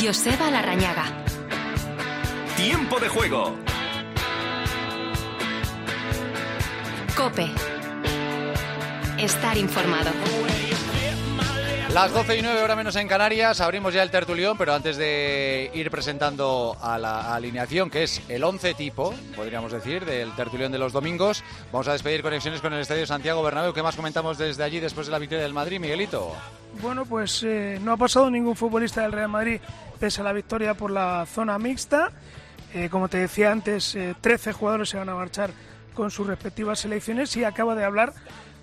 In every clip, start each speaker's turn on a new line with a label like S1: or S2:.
S1: Joseba Larrañaga.
S2: Tiempo de juego.
S1: COPE. Estar informado.
S3: Las 12:09, hora menos en Canarias, abrimos ya el tertulión, pero antes de ir presentando a la alineación, que es el 11 tipo, podríamos decir, del tertulión de los domingos, vamos a despedir conexiones con el Estadio Santiago Bernabéu. ¿Qué más comentamos desde allí después de la victoria del Madrid, Miguelito?
S4: Bueno, pues no ha pasado ningún futbolista del Real Madrid pese a la victoria por la zona mixta. Como te decía antes, 13 jugadores se van a marchar con sus respectivas selecciones y acaba de hablar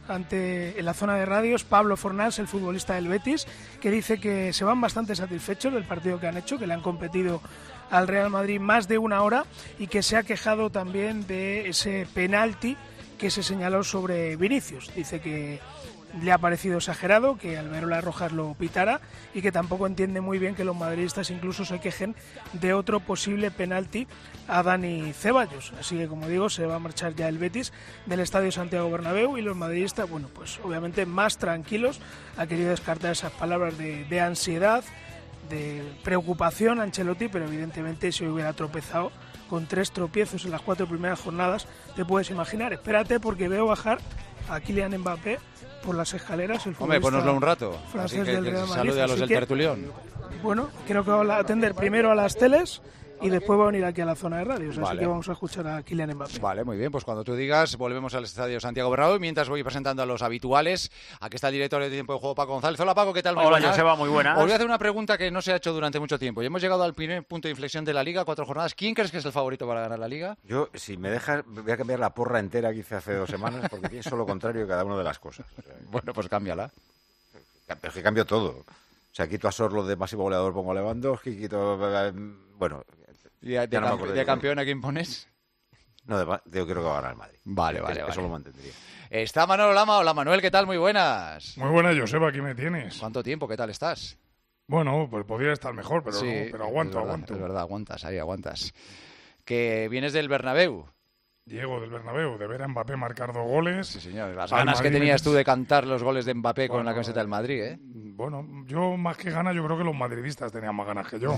S4: en la zona de radios Pablo Fornals, el futbolista del Betis, que dice que se van bastante satisfechos del partido que han hecho, que le han competido al Real Madrid más de una hora y que se ha quejado también de ese penalti que se señaló sobre Vinicius. Dice que le ha parecido exagerado que Alberola Rojas lo pitara y que tampoco entiende muy bien que los madridistas incluso se quejen de otro posible penalti a Dani Ceballos. Así que, como digo, se va a marchar ya el Betis del Estadio Santiago Bernabéu y los madridistas, bueno, pues obviamente más tranquilos. Ha querido descartar esas palabras de ansiedad, de preocupación a Ancelotti, pero evidentemente si hubiera tropezado con 3 tropiezos en las 4 primeras jornadas, te puedes imaginar. Espérate, porque veo bajar a Kylian Mbappé por las escaleras. El
S3: Hombre, ponoslo un rato.
S4: Así
S3: que salude a los del tertulión.
S4: Bueno, creo que va a atender primero a las teles y después va a venir aquí a la zona de radios. Vale. Así que vamos a escuchar a Kylian Mbappé.
S3: Vale, muy bien. Pues cuando tú digas, volvemos al Estadio Santiago Bernabéu. Mientras voy presentando a los habituales. Aquí está el director de Tiempo de Juego, Paco González. Hola, Paco, ¿qué tal?
S5: Hola, Joseba, muy buenas.
S3: Os voy a hacer una pregunta que no se ha hecho durante mucho tiempo. Y hemos llegado al primer punto de inflexión de la Liga, 4 jornadas. ¿Quién crees que es el favorito para ganar la Liga?
S6: Yo, si me dejas, voy a cambiar la porra entera que hice hace 2 semanas porque pienso lo contrario de cada una de las cosas.
S3: Bueno, pues cámbiala.
S6: Pero es que cambio todo. O sea, quito a Sorlo de máximo goleador, pongo a Lewandowski, quito... Bueno...
S3: ¿Y de campeón a quién pones?
S6: No, yo creo que va a ganar el Madrid.
S3: Vale.
S6: Eso lo mantendría.
S3: Está Manolo Lama. Hola, Manuel, ¿qué tal? Muy buenas.
S7: Muy buenas, Joseba, aquí me tienes.
S3: ¿Cuánto tiempo? ¿Qué tal estás?
S7: Bueno, pues podría estar mejor, pero,
S3: sí,
S7: no, pero aguanto.
S3: Es verdad, aguantas. Que vienes del Bernabéu.
S7: Diego del Bernabéu, de ver a Mbappé marcar 2 goles.
S3: Sí, señor. Las ganas que tenías tú de cantar los goles de Mbappé con la camiseta del Madrid, ¿eh?
S7: Bueno, yo más que ganas, yo creo que los madridistas tenían más ganas que yo.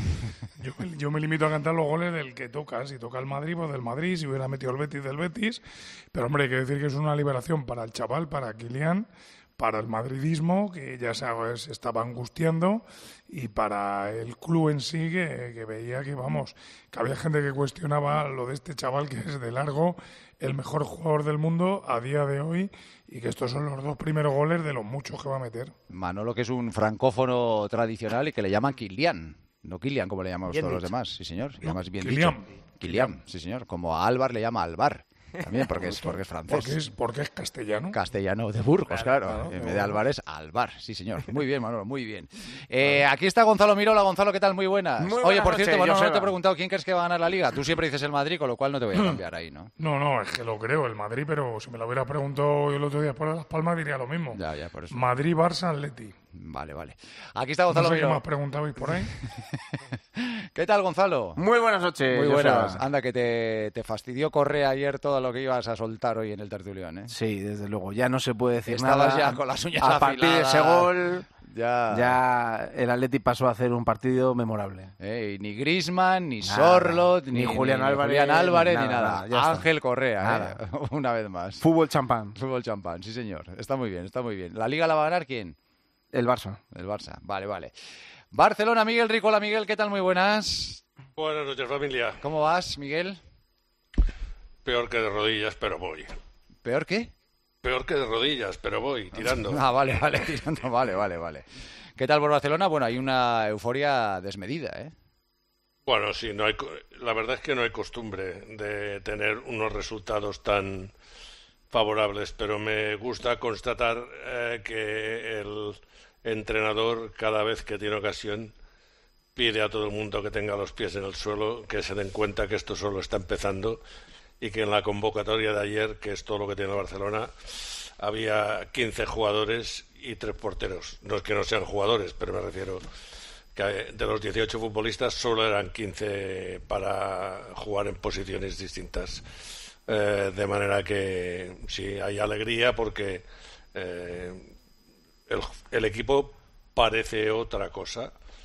S7: Yo me limito a cantar los goles del que toca. Si toca el Madrid, pues del Madrid. Si hubiera metido el Betis, del Betis. Pero, hombre, hay que decir que es una liberación para el chaval, para Kylian, para el madridismo, que ya se estaba angustiando, y para el club en sí, que veía que, vamos, que había gente que cuestionaba lo de este chaval, que es de largo el mejor jugador del mundo a día de hoy, y que estos son los 2 primeros goles de los muchos que va a meter.
S3: Manolo, que es un francófono tradicional y que le llaman Kylian, no Kylian como le llamamos todos los demás. Sí, señor,
S7: no,
S3: bien
S7: Kylian.
S3: Dicho. Kylian, sí, señor. Como a Álvar le llama Alvar. También porque es francés.
S7: Porque es castellano.
S3: Castellano de Burgos, claro. En vez de Álvarez, Alvar. Sí, señor. Muy bien, Manolo, muy bien. Aquí está Gonzalo Mirola. Gonzalo, ¿qué tal? Muy buenas. Oye, por cierto, Manolo, no te he preguntado quién crees que va a ganar la Liga. Tú siempre dices el Madrid, con lo cual no te voy a cambiar ahí, ¿no?
S7: No, es que lo creo, el Madrid, pero si me lo hubiera preguntado el otro día por Las Palmas, diría lo mismo.
S3: Ya, por eso.
S7: Madrid, Barça, Atleti.
S3: Vale. Aquí está Gonzalo Mirola.
S7: ¿Qué más preguntabais por ahí?
S3: ¿Qué tal, Gonzalo?
S5: Muy buenas noches.
S3: Muy buenas. Anda, que te fastidió Correa ayer todo lo que ibas a soltar hoy en el tertulión, ¿eh?
S5: Sí, desde luego. Ya no se puede decir
S3: Estabas
S5: nada.
S3: Ya con las uñas
S5: a
S3: afiladas.
S5: partir de ese gol,
S3: ya
S5: el Atleti pasó a hacer un partido memorable.
S3: Ni Griezmann, ni Sorloth,
S5: ni Julián Álvarez,
S3: ni nada. Ángel Correa, una vez más.
S5: Fútbol champán,
S3: sí, señor. Está muy bien. ¿La Liga la va a ganar quién?
S5: El Barça.
S3: Vale. Barcelona, Miguel Rico. Hola, Miguel, ¿qué tal? Muy buenas.
S8: Buenas noches, familia.
S3: ¿Cómo vas, Miguel?
S8: Peor que de rodillas, pero voy.
S3: ¿Peor qué?
S8: Peor que de rodillas, pero voy, tirando.
S3: Vale, tirando, vale. ¿Qué tal por Barcelona? Bueno, hay una euforia desmedida, ¿eh?
S8: Bueno, sí, la verdad es que no hay costumbre de tener unos resultados tan favorables, pero me gusta constatar que el entrenador, cada vez que tiene ocasión, pide a todo el mundo que tenga los pies en el suelo, que se den cuenta que esto solo está empezando y que en la convocatoria de ayer, que es todo lo que tiene Barcelona, había 15 jugadores y 3 porteros. No es que no sean jugadores, pero me refiero que de los 18 futbolistas solo eran 15 para jugar en posiciones distintas. De manera que sí, hay alegría porque el equipo parece otra cosa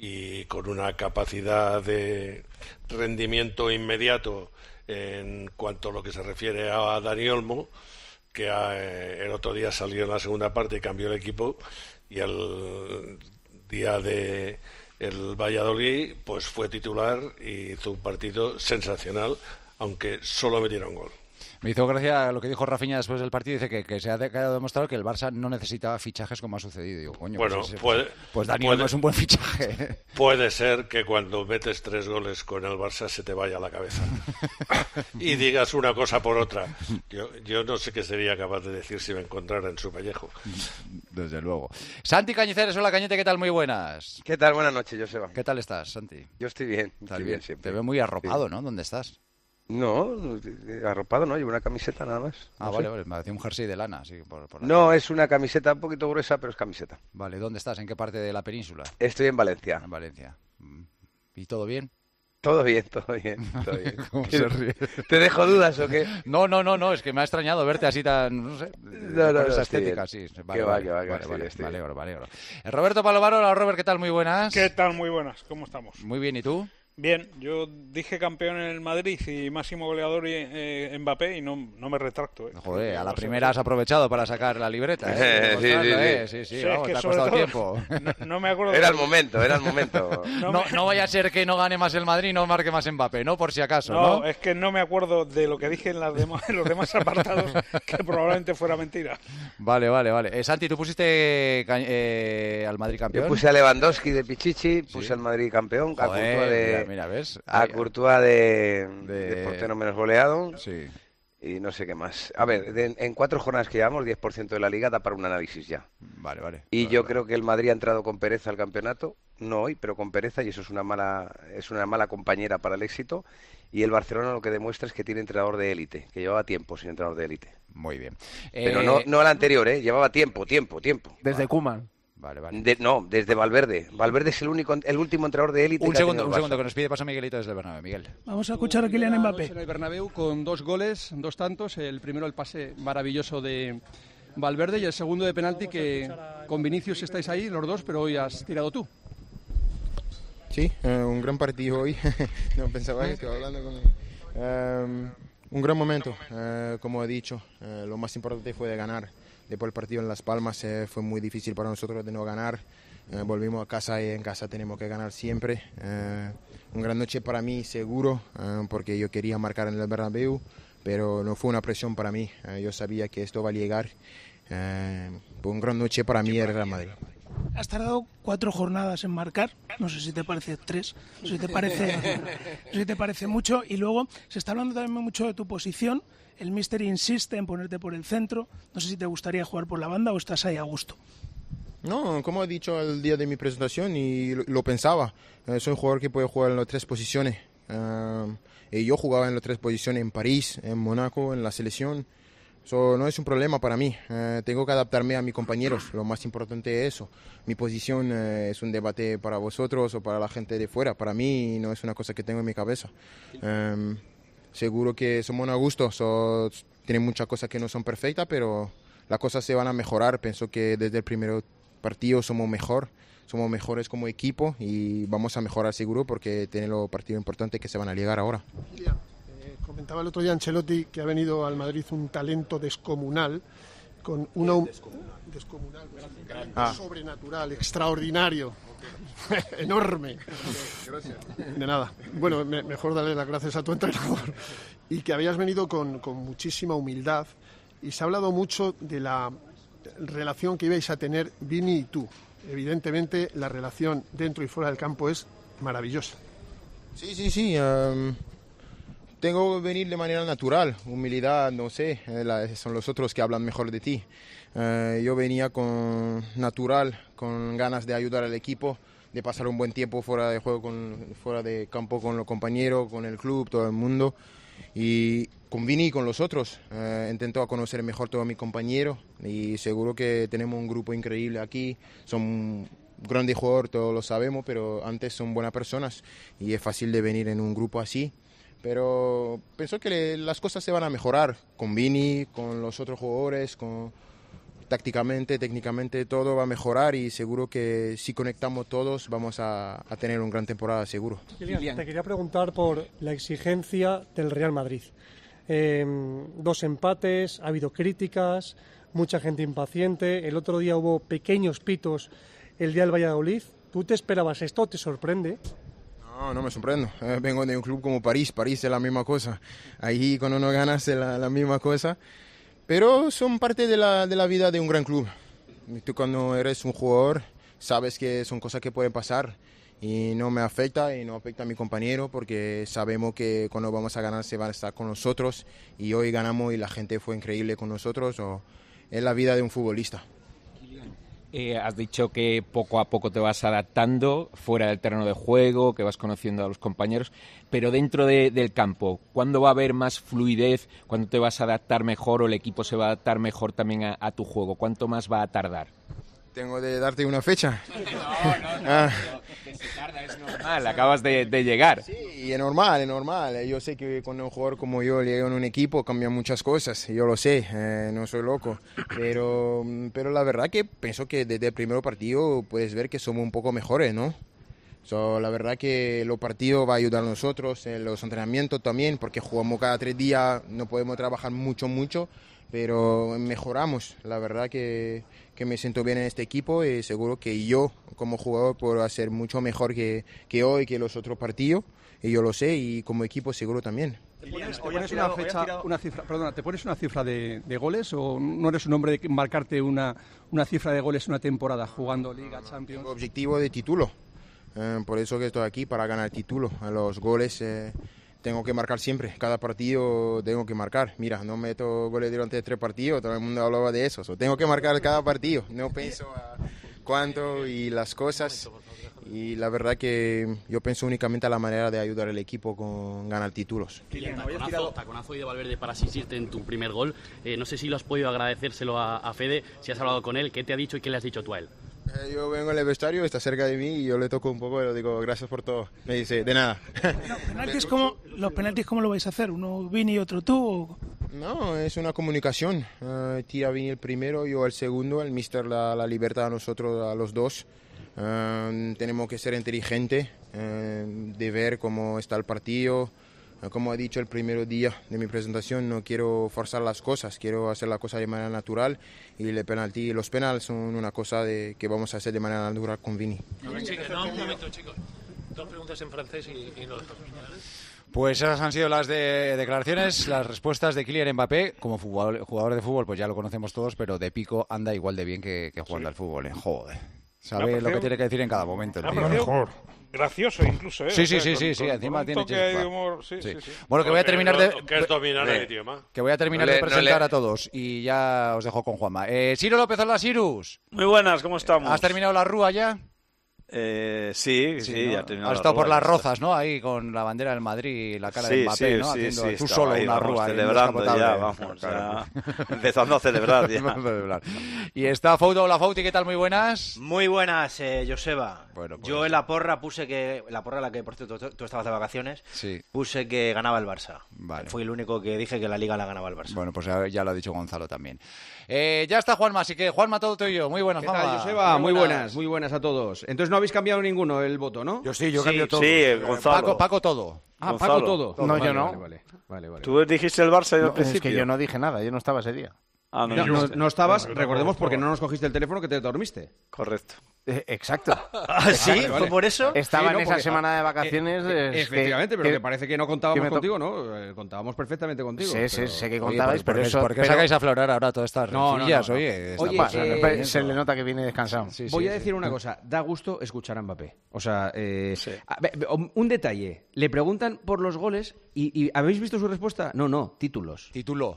S8: y con una capacidad de rendimiento inmediato en cuanto a lo que se refiere a Dani Olmo, que el otro día salió en la segunda parte y cambió el equipo, y el día de el Valladolid pues fue titular y hizo un partido sensacional, aunque solo metieron gol.
S3: Me hizo gracia lo que dijo Rafinha después del partido. Dice que se ha quedado demostrado que el Barça no necesitaba fichajes como ha sucedido. Digo, coño,
S8: bueno,
S3: pues Dani Olmo es un buen fichaje.
S8: Puede ser que cuando metes 3 goles con el Barça se te vaya a la cabeza y digas una cosa por otra. Yo no sé qué sería capaz de decir si me encontrara en su pellejo.
S3: Desde luego. Santi Cañizares, hola Cañete, ¿qué tal? Muy buenas.
S9: ¿Qué tal? Buenas noches, Joseba.
S3: ¿Qué tal estás, Santi?
S9: Yo estoy bien, estoy bien siempre.
S3: Te veo muy arropado, ¿no? ¿Dónde estás?
S9: No, arropado no, llevo una camiseta nada más.
S3: Vale, me hacía un jersey de lana. Sí,
S9: no, es una camiseta un poquito gruesa, pero es camiseta.
S3: Vale, ¿dónde estás? ¿En qué parte de la península?
S9: Estoy en Valencia.
S3: En Valencia. ¿Y todo bien?
S9: Todo bien, todo bien.
S3: ¿Cómo se ríe?
S9: ¿Te dejo dudas o qué?
S3: No, es que me ha extrañado verte así tan, no sé, con esa estética, sí. Vale, me alegro. Roberto Palomaro, hola Robert, ¿qué tal? Muy buenas.
S10: ¿Qué tal? Muy buenas, ¿cómo estamos?
S3: Muy bien, ¿y tú?
S10: Bien, yo dije campeón en el Madrid y máximo goleador Mbappé y no me retracto.
S3: Joder, a la primera has aprovechado para sacar la libreta. Sí, vamos, te ha costado tiempo.
S10: No me acuerdo.
S9: Era el momento.
S3: No vaya a ser que no gane más el Madrid y no marque más Mbappé, ¿no? Por si acaso,
S10: No, es que no me acuerdo de lo que dije en los demás apartados, que probablemente fuera mentira.
S3: Vale. Santi, ¿tú pusiste al Madrid campeón?
S9: Yo puse a Lewandowski de Pichichi, puse al Madrid campeón,
S3: Mira, ¿ves?
S9: A Courtois de portero menos goleado.
S3: Sí.
S9: Y no sé qué más. A ver, en 4 jornadas que llevamos, 10% de la liga da para un análisis ya.
S3: Vale.
S9: Y yo creo que el Madrid ha entrado con pereza al campeonato, no hoy, pero con pereza, y eso es una mala compañera para el éxito. Y el Barcelona lo que demuestra es que tiene entrenador de élite, que llevaba tiempo sin entrenador de élite.
S3: Muy bien.
S9: Pero no el anterior, llevaba tiempo.
S5: Desde Koeman.
S3: Vale.
S9: Desde Valverde. Valverde es el último entrenador de élite.
S3: Un segundo, que nos pide paso Miguelito desde el Bernabéu. Miguel.
S4: Vamos a escuchar a Kylian Mbappé.
S11: En el Bernabéu con 2 goles, 2 tantos. El primero, el pase maravilloso de Valverde, y el segundo de penalti, que con Vinicius estáis ahí los dos, pero hoy has tirado tú.
S12: Sí, un gran partido hoy. No pensaba que estaba hablando con un gran momento, como he dicho. Lo más importante fue de ganar. Después del partido en Las Palmas fue muy difícil para nosotros de no ganar. Volvimos a casa y en casa tenemos que ganar siempre. Una gran noche para mí seguro, porque yo quería marcar en el Bernabéu, pero no fue una presión para mí. Yo sabía que esto va a llegar. Fue una gran noche para mí el Real Madrid.
S4: Has tardado 4 jornadas en marcar, no sé si te parece 3, no sé si te parece mucho, y luego se está hablando también mucho de tu posición. El míster insiste en ponerte por el centro. No sé si te gustaría jugar por la banda o estás ahí a gusto.
S12: No, como he dicho el día de mi presentación y lo pensaba, soy un jugador que puede jugar en las 3 posiciones. Y yo jugaba en las 3 posiciones en París, en Mónaco, en la selección. Eso no es un problema para mí. Tengo que adaptarme a mis compañeros. Lo más importante es eso. Mi posición es un debate para vosotros o para la gente de fuera. Para mí no es una cosa que tengo en mi cabeza. Seguro que somos a gusto. Tienen muchas cosas que no son perfectas, pero las cosas se van a mejorar. Pienso que desde el primer partido somos mejores como equipo y vamos a mejorar seguro porque tienen los partidos importantes que se van a llegar ahora.
S13: Comentaba el otro día Ancelotti que ha venido al Madrid un talento descomunal, con una descomunal, sobrenatural, extraordinario, enorme. Gracias. De nada. Bueno, mejor darle las gracias a tu entrenador. Y que habías venido con muchísima humildad y se ha hablado mucho de la relación que ibais a tener Vini y tú. Evidentemente la relación dentro y fuera del campo es maravillosa.
S12: Sí. Tengo que venir de manera natural, humildad, no sé, son los otros que hablan mejor de ti. Yo venía con natural, con ganas de ayudar al equipo, de pasar un buen tiempo fuera de juego, fuera de campo con los compañeros, con el club, todo el mundo. Y con Vini y con los otros, intento conocer mejor a todos mis compañeros y seguro que tenemos un grupo increíble aquí. Son grandes jugadores, todos lo sabemos, pero antes son buenas personas y es fácil de venir en un grupo así. Pero pienso que las cosas se van a mejorar con Vini, con los otros jugadores, con tácticamente, técnicamente, todo va a mejorar y seguro que si conectamos todos vamos a tener una gran temporada, seguro.
S14: Kylian, te quería preguntar por la exigencia del Real Madrid. 2 empates, ha habido críticas, mucha gente impaciente. El otro día hubo pequeños pitos el día del Valladolid. ¿Tú te esperabas esto? ¿Te sorprende?
S12: No me sorprendo. Vengo de un club como París es la misma cosa. Ahí cuando no ganas es la misma cosa. Pero son parte de la vida de un gran club. Tú cuando eres un jugador sabes que son cosas que pueden pasar y no me afecta y no afecta a mi compañero porque sabemos que cuando vamos a ganar se van a estar con nosotros y hoy ganamos y la gente fue increíble con nosotros. Es la vida de un futbolista.
S15: Has dicho que poco a poco te vas adaptando fuera del terreno de juego, que vas conociendo a los compañeros, pero dentro del campo, ¿cuándo va a haber más fluidez? ¿Cuándo te vas a adaptar mejor o el equipo se va a adaptar mejor también a tu juego? ¿Cuánto más va a tardar?
S12: ¿Tengo de darte una fecha?
S15: No, que se tarda, es normal, acabas de llegar.
S12: Sí, es normal. Yo sé que cuando un jugador como yo llega en un equipo cambian muchas cosas, yo lo sé, no soy loco, pero la verdad que pienso que desde el primer partido puedes ver que somos un poco mejores, ¿no? La verdad que los partidos va a ayudar a nosotros, los entrenamientos también, porque jugamos cada 3 días, no podemos trabajar mucho, pero mejoramos. La verdad que me siento bien en este equipo y seguro que yo como jugador puedo hacer mucho mejor que hoy, que los otros partidos, y yo lo sé, y como equipo seguro también.
S11: ¿Te pones una cifra de goles o no eres un hombre de marcarte una cifra de goles una temporada jugando Liga, Champions?
S12: Tengo objetivo de título, por eso que estoy aquí, para ganar título. Los goles tengo que marcar siempre, cada partido tengo que marcar. Mira, no meto goles durante 3 partidos, todo el mundo hablaba de eso. Tengo que marcar cada partido, no pienso a cuánto y las cosas. Y la verdad que yo pienso únicamente a la manera de ayudar al equipo con ganar títulos.
S16: Taconazo de Valverde para asistirte en tu primer gol. No sé si lo has podido agradecérselo a Fede, si has hablado con él, ¿qué te ha dicho y qué le has dicho tú a él?
S12: Yo vengo en el vestuario, está cerca de mí y yo le toco un poco y le digo gracias por todo. Me dice, de nada.
S4: ¿Los penaltis cómo lo vais a hacer? ¿Uno Vini y otro tú?
S12: No, es una comunicación. Tira Vini el primero, yo el segundo. El míster la libertad a nosotros, a los dos. Tenemos que ser inteligentes, de ver cómo está el partido. Como he dicho el primer día de mi presentación, no quiero forzar las cosas, quiero hacer la cosa de manera natural y los penales son una cosa que vamos a hacer de manera natural con Vini.
S17: Un momento, chicos. 2 preguntas en francés y no dejamos.
S3: Pues esas han sido las declaraciones, las respuestas de Kylian Mbappé. Como jugador de fútbol, pues ya lo conocemos todos, pero de pico anda igual de bien que jugando al fútbol. Joder. Sabe lo que tiene que decir en cada momento.
S10: Mejor. Gracioso incluso, ¿eh?
S3: Sí, encima tiene
S10: de humor. Sí.
S3: Bueno, que voy a terminar
S8: que es dominar el idioma.
S3: Que voy a terminar de presentar a todos y ya os dejo con Juanma. Ciro López, hola, Sirus.
S18: Muy buenas, ¿cómo estamos?
S3: ¿Has terminado la rúa ya?
S18: Sí,
S3: ¿no?
S18: ya he terminado.
S3: Has estado por las Rozas, ¿no? Ahí con la bandera del Madrid y la cara de Mbappé, ¿no? Haciendo tú solo
S18: ahí,
S3: una rúa.
S18: Celebrando ya, vamos. Ya, empezando a celebrar ya.
S3: Y está Fouto, hola Fouti, ¿qué tal? Muy buenas.
S19: Muy buenas, Joseba.
S3: Bueno, pues...
S19: Yo en la porra puse que... La porra en la que, por cierto, tú estabas de vacaciones, puse que ganaba el Barça. Vale. Fui el único que dije que la Liga la ganaba el Barça.
S3: Bueno, pues ya lo ha dicho Gonzalo también. Ya está Juanma, así que Juanma, todo tuyo. Muy buenas, Juanma.
S20: ¿Qué tal, Joseba? Muy buenas a todos. Entonces no habéis cambiado ninguno el voto, ¿no?
S3: Yo cambio todo.
S18: Sí, Gonzalo.
S3: Paco todo.
S20: Gonzalo. Paco todo.
S5: No, yo no.
S20: Vale.
S18: Tú dijiste el Barça al principio.
S5: Es que yo no dije nada, yo no estaba ese día.
S20: No estabas, recordemos, porque no nos cogiste el teléfono que te dormiste.
S18: Correcto.
S5: Exacto.
S19: ¿Sí? ¿Fue por eso?
S5: Estaba en esa semana de vacaciones.
S20: Efectivamente, pero que parece que no contábamos contigo, ¿no? Contábamos perfectamente contigo.
S5: Sí, sé que contabais, pero eso...
S3: ¿Por qué sacáis a aflorar ahora todas estas rencillas?
S5: Oye, se le nota que viene descansado.
S20: Voy a decir una cosa, da gusto escuchar a Mbappé. O sea, un detalle. Le preguntan por los goles y ¿habéis visto su respuesta? No, títulos.
S3: Títulos.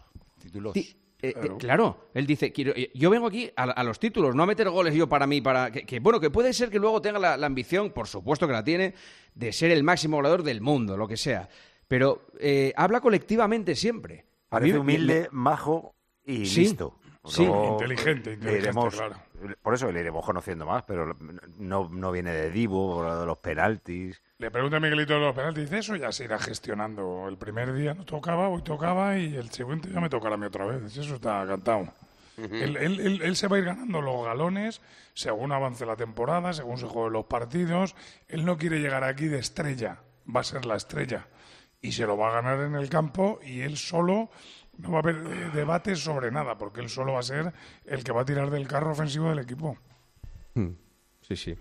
S20: Claro, él dice, yo vengo aquí a los títulos, no a meter goles yo para mí, que puede ser que luego tenga la ambición, por supuesto que la tiene, de ser el máximo goleador del mundo, lo que sea. Pero habla colectivamente siempre.
S6: Parece humilde, majo y listo.
S7: Sí, inteligente, claro.
S6: Por eso le iremos conociendo más, pero no viene de divo, por lo de los penaltis.
S7: Le pregunta a Miguelito de los penaltis, dice, eso ya se irá gestionando. El primer día no tocaba, hoy tocaba y el siguiente ya me tocará a mí otra vez. Eso está cantado. Él se va a ir ganando los galones según avance la temporada, según se jueguen los partidos. Él no quiere llegar aquí de estrella, va a ser la estrella. Y se lo va a ganar en el campo y él solo, no va a haber debates sobre nada, porque él solo va a ser el que va a tirar del carro ofensivo del equipo.
S20: Sí.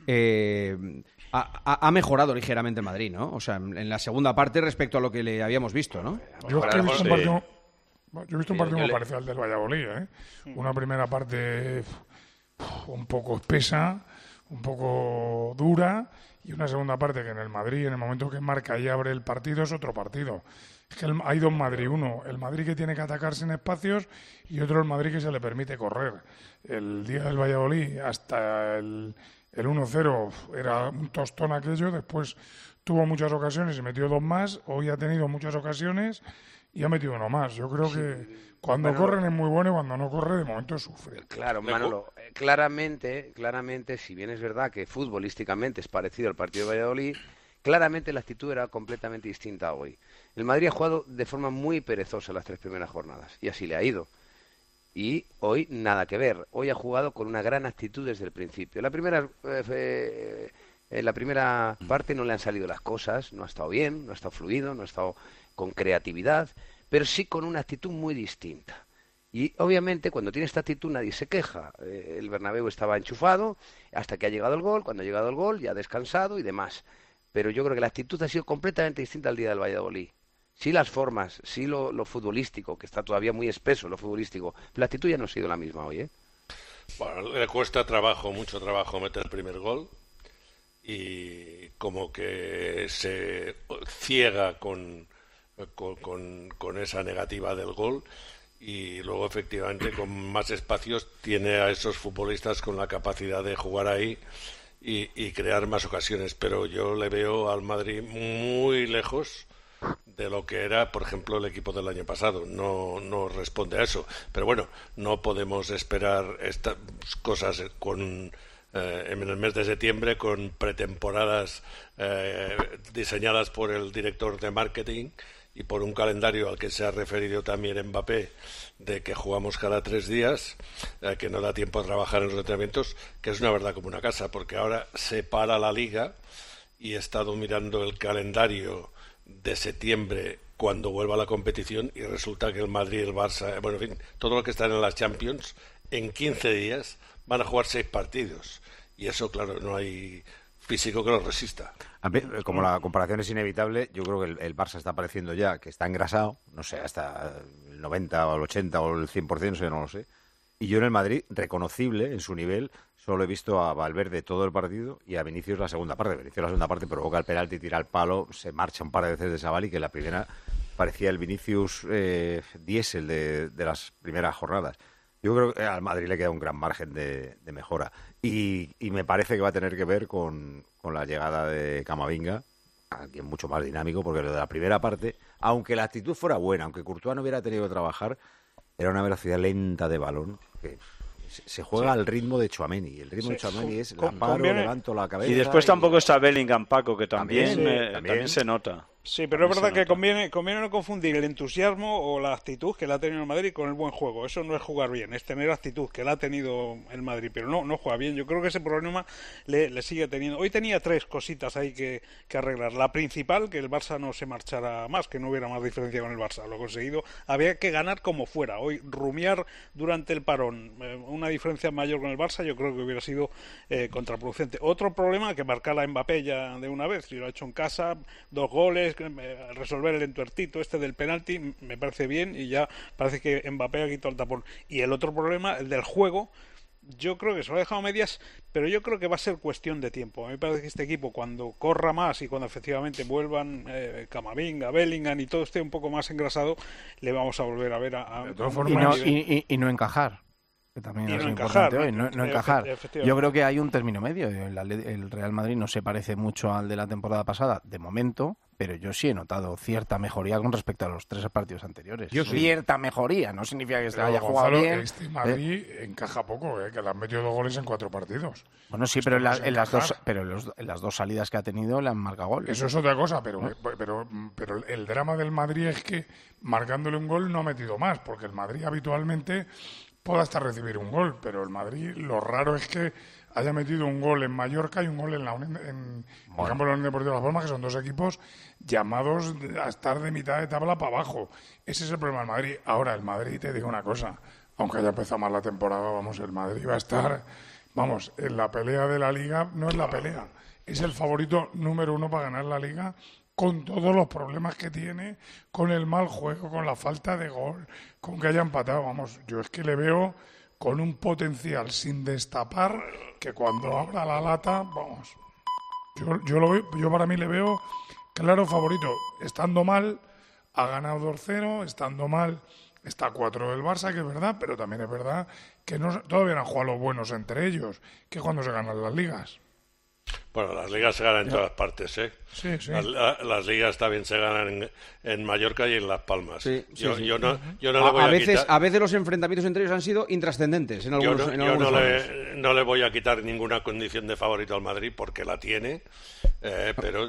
S20: Ha mejorado ligeramente el Madrid, ¿no? O sea, en la segunda parte respecto a lo que le habíamos visto, ¿no?
S7: Yo he visto un partido muy parecido al del Valladolid, ¿eh? Una primera parte un poco espesa, un poco dura, y una segunda parte que en el Madrid, en el momento que marca y abre el partido, es otro partido. Es que hay dos Madrid, uno, el Madrid que tiene que atacarse en espacios, y otro el Madrid que se le permite correr. El día del Valladolid, hasta el 1-0, era un tostón aquello, después tuvo muchas ocasiones y metió dos más, hoy ha tenido muchas ocasiones y ha metido uno más. Yo creo que cuando corren es muy bueno y cuando no corre de momento sufre.
S9: Claro, Manolo, claramente, si bien es verdad que futbolísticamente es parecido al partido de Valladolid, claramente la actitud era completamente distinta hoy. El Madrid ha jugado de forma muy perezosa las 3 primeras jornadas y así le ha ido. Y hoy nada que ver. Hoy ha jugado con una gran actitud desde el principio. En la primera parte no le han salido las cosas, no ha estado bien, no ha estado fluido, no ha estado con creatividad, pero sí con una actitud muy distinta. Y obviamente cuando tiene esta actitud nadie se queja. El Bernabéu estaba enchufado hasta que ha llegado el gol, cuando ha llegado el gol ya ha descansado y demás. Pero yo creo que la actitud ha sido completamente distinta al día del Valladolid. Sí las formas, sí lo futbolístico, que está todavía muy espeso lo futbolístico, pero la actitud ya no ha sido la misma hoy, ¿eh?
S8: Bueno, le cuesta mucho trabajo meter el primer gol y como que se ciega con esa negativa del gol y luego efectivamente con más espacios tiene a esos futbolistas con la capacidad de jugar ahí y crear más ocasiones, pero yo le veo al Madrid muy lejos de lo que era, por ejemplo, el equipo del año pasado. No responde a eso. Pero bueno, no podemos esperar estas cosas en el mes de septiembre con pretemporadas diseñadas por el director de marketing y por un calendario al que se ha referido también Mbappé, de que jugamos cada 3 días, que no da tiempo a trabajar en los entrenamientos, que es una verdad como una casa, porque ahora se para la liga y he estado mirando el calendario de septiembre cuando vuelva a la competición y resulta que el Madrid, el Barça, bueno, en fin, todo lo que están en las Champions, en 15 días van a jugar 6 partidos y eso, claro, no hay físico que lo resista.
S6: Como la comparación es inevitable, yo creo que el Barça está apareciendo ya que está engrasado, no sé, hasta el 90 o el 80 o el 100%, no lo sé. Y yo en el Madrid, reconocible en su nivel, solo he visto a Valverde todo el partido y a Vinicius la segunda parte. Vinicius la segunda parte provoca el penalti, tira el palo, se marcha un par de veces de Savali, que la primera parecía el Vinicius diésel de las primeras jornadas. Yo creo que al Madrid le queda un gran margen de mejora. Y me parece que va a tener que ver con la llegada de Camavinga, alguien mucho más dinámico, porque lo de la primera parte, aunque la actitud fuera buena, aunque Courtois no hubiera tenido que trabajar, era una velocidad lenta de balón que se juega al ritmo de Tchouaméni. El ritmo de Tchouaméni es la paro, levanto la cabeza.
S18: Y después tampoco está Bellingham, Paco, que también se nota.
S10: Sí, pero es verdad que conviene no confundir el entusiasmo o la actitud que la ha tenido el Madrid con el buen juego. Eso no es jugar bien, es tener actitud, que la ha tenido el Madrid, pero no juega bien. Yo creo que ese problema le sigue teniendo. Hoy tenía 3 cositas ahí que arreglar. La principal, que el Barça no se marchara más, que no hubiera más diferencia con el Barça. Lo conseguido. Había que ganar como fuera. Hoy rumiar durante el parón una diferencia mayor con el Barça, yo creo que hubiera sido contraproducente. Otro problema, que marcar a Mbappé ya de una vez. Si lo ha hecho en casa, 2 goles, resolver el entuertito del penalti me parece bien y ya parece que Mbappé ha quitado el tapón. Y el otro problema, el del juego, yo creo que se lo ha dejado a medias, pero yo creo que va a ser cuestión de tiempo. A mí me parece que este equipo, cuando corra más y cuando efectivamente vuelvan Camavinga, Bellingham y todo esté un poco más engrasado, le vamos a volver a ver
S5: y no encajar. Que también es importante hoy, no encajar. Yo creo que hay un término medio. El Real Madrid no se parece mucho al de la temporada pasada, de momento, pero yo sí he notado cierta mejoría con respecto a los 3 partidos anteriores. Cierta mejoría, no significa que haya jugado bien.
S7: Este Madrid encaja poco, que le han metido 2 goles en 4 partidos.
S5: Bueno, sí, pero en las dos salidas que ha tenido le han marcado gol.
S7: Eso es otra cosa, pero el drama del Madrid es que marcándole un gol no ha metido más, porque el Madrid habitualmente pueda hasta recibir un gol, pero el Madrid, lo raro es que haya metido un gol en Mallorca y un gol en el campo de la Unión Deportiva Las Palmas, que son dos equipos llamados a estar de mitad de tabla para abajo. Ese es el problema del Madrid. Ahora, el Madrid, te digo una cosa, aunque haya empezado mal la temporada, vamos, el Madrid va a estar, vamos, en la pelea de la Liga, no es la pelea, es el favorito número 1 para ganar la Liga, con todos los problemas que tiene, con el mal juego, con la falta de gol, con que haya empatado. Vamos, yo es que le veo con un potencial sin destapar, que cuando abra la lata, vamos, yo para mí le veo claro favorito. Estando mal, ha ganado 2-0, estando mal, está 4 del Barça, que es verdad, pero también es verdad que todavía no han jugado los buenos entre ellos, que cuando se ganan las ligas.
S8: Bueno, las ligas se ganan en todas partes, ¿eh?
S7: Sí.
S8: Las ligas también se ganan en Mallorca y en Las Palmas.
S20: Sí.
S8: Yo no le voy a quitar...
S20: A veces los enfrentamientos entre ellos han sido intrascendentes en algunos
S8: no le voy a quitar ninguna condición de favorito al Madrid porque la tiene, pero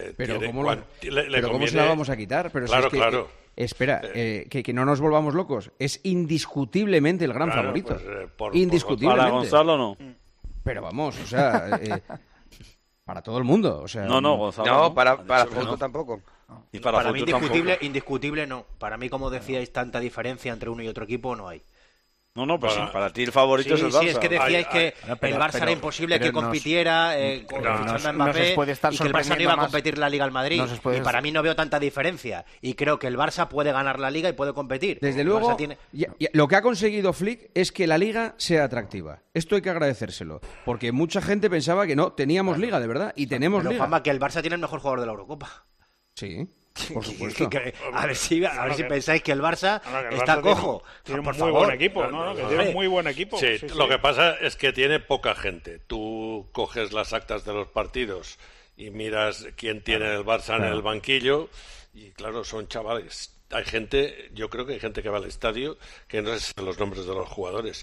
S20: ¿cómo se la vamos a quitar? Pero
S8: claro,
S20: si es que,
S8: claro.
S20: Espera, que no nos volvamos locos. Es indiscutiblemente el gran favorito. Indiscutiblemente.
S18: Para Gonzalo no.
S20: Pero vamos, o sea, para todo el mundo. O sea,
S18: Gonzalo.
S9: No, para Fulco tampoco.
S18: Y para
S19: mí indiscutible no. Para mí, como decíais, tanta diferencia entre uno y otro equipo no hay.
S18: No, pues para ti el favorito es el Barça.
S19: Sí, es que decíais que el Barça era imposible que compitiera fichando a Mbappé y que el Barça no iba a competir la Liga al Madrid. Y para mí no veo tanta diferencia. Y creo que el Barça puede ganar la Liga y puede competir.
S20: Desde luego, lo que ha conseguido Flick es que la Liga sea atractiva. Esto hay que agradecérselo. Porque mucha gente pensaba que no, teníamos Liga, de verdad. Y tenemos Liga.
S19: Juanma, que el Barça tiene el mejor jugador de la Eurocopa.
S20: Sí. Por supuesto.
S19: A ver si pensáis que el Barça está cojo.
S10: Tiene un muy buen equipo, ¿no? Que tiene un muy buen equipo.
S8: Sí, lo que pasa es que tiene poca gente. Tú coges las actas de los partidos y miras quién tiene el Barça en el banquillo y claro, son chavales. Hay gente, yo creo que hay gente que va al estadio que no sé los nombres de los jugadores.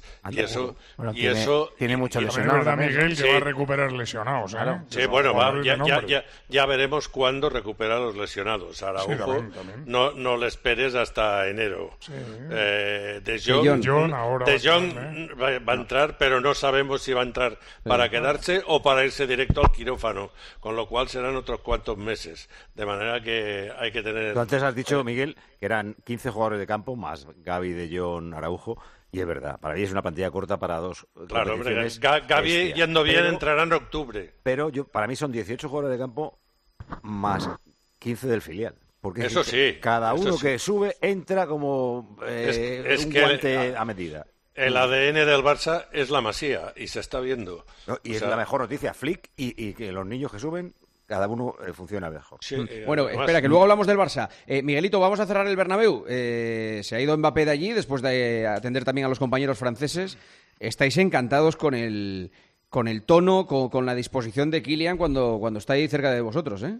S5: Tiene muchos
S7: lesionados. Es verdad, Miguel, que va a recuperar lesionados.
S8: Sí, bueno, ya veremos cuándo recupera los lesionados. Araujo, no le esperes hasta enero.
S7: Sí.
S8: De Jong va a entrar, pero no sabemos si va a entrar para quedarse o para irse directo al quirófano, con lo cual serán otros cuantos meses. De manera que hay que tener...
S6: Tú antes has dicho, Miguel, que eran 15 jugadores de campo, más Gavi, De Jong, Araujo, y es verdad, para mí es una plantilla corta para dos.
S8: Claro, hombre, Gavi yendo bien entrará en octubre.
S6: Pero para mí son 18 jugadores de campo más 15 del filial. Porque
S8: eso sí.
S6: Cada uno que sube entra como un guante a medida.
S8: El ADN del Barça es la Masía, y se está viendo.
S6: Es la mejor noticia, Flick, y que los niños que suben... Cada uno funciona mejor.
S20: Sí, bueno, espera, que luego hablamos del Barça. Miguelito, vamos a cerrar el Bernabéu. Se ha ido Mbappé de allí después de atender también a los compañeros franceses. ¿Estáis encantados con el tono, con la disposición de Kylian cuando está ahí cerca de vosotros, eh?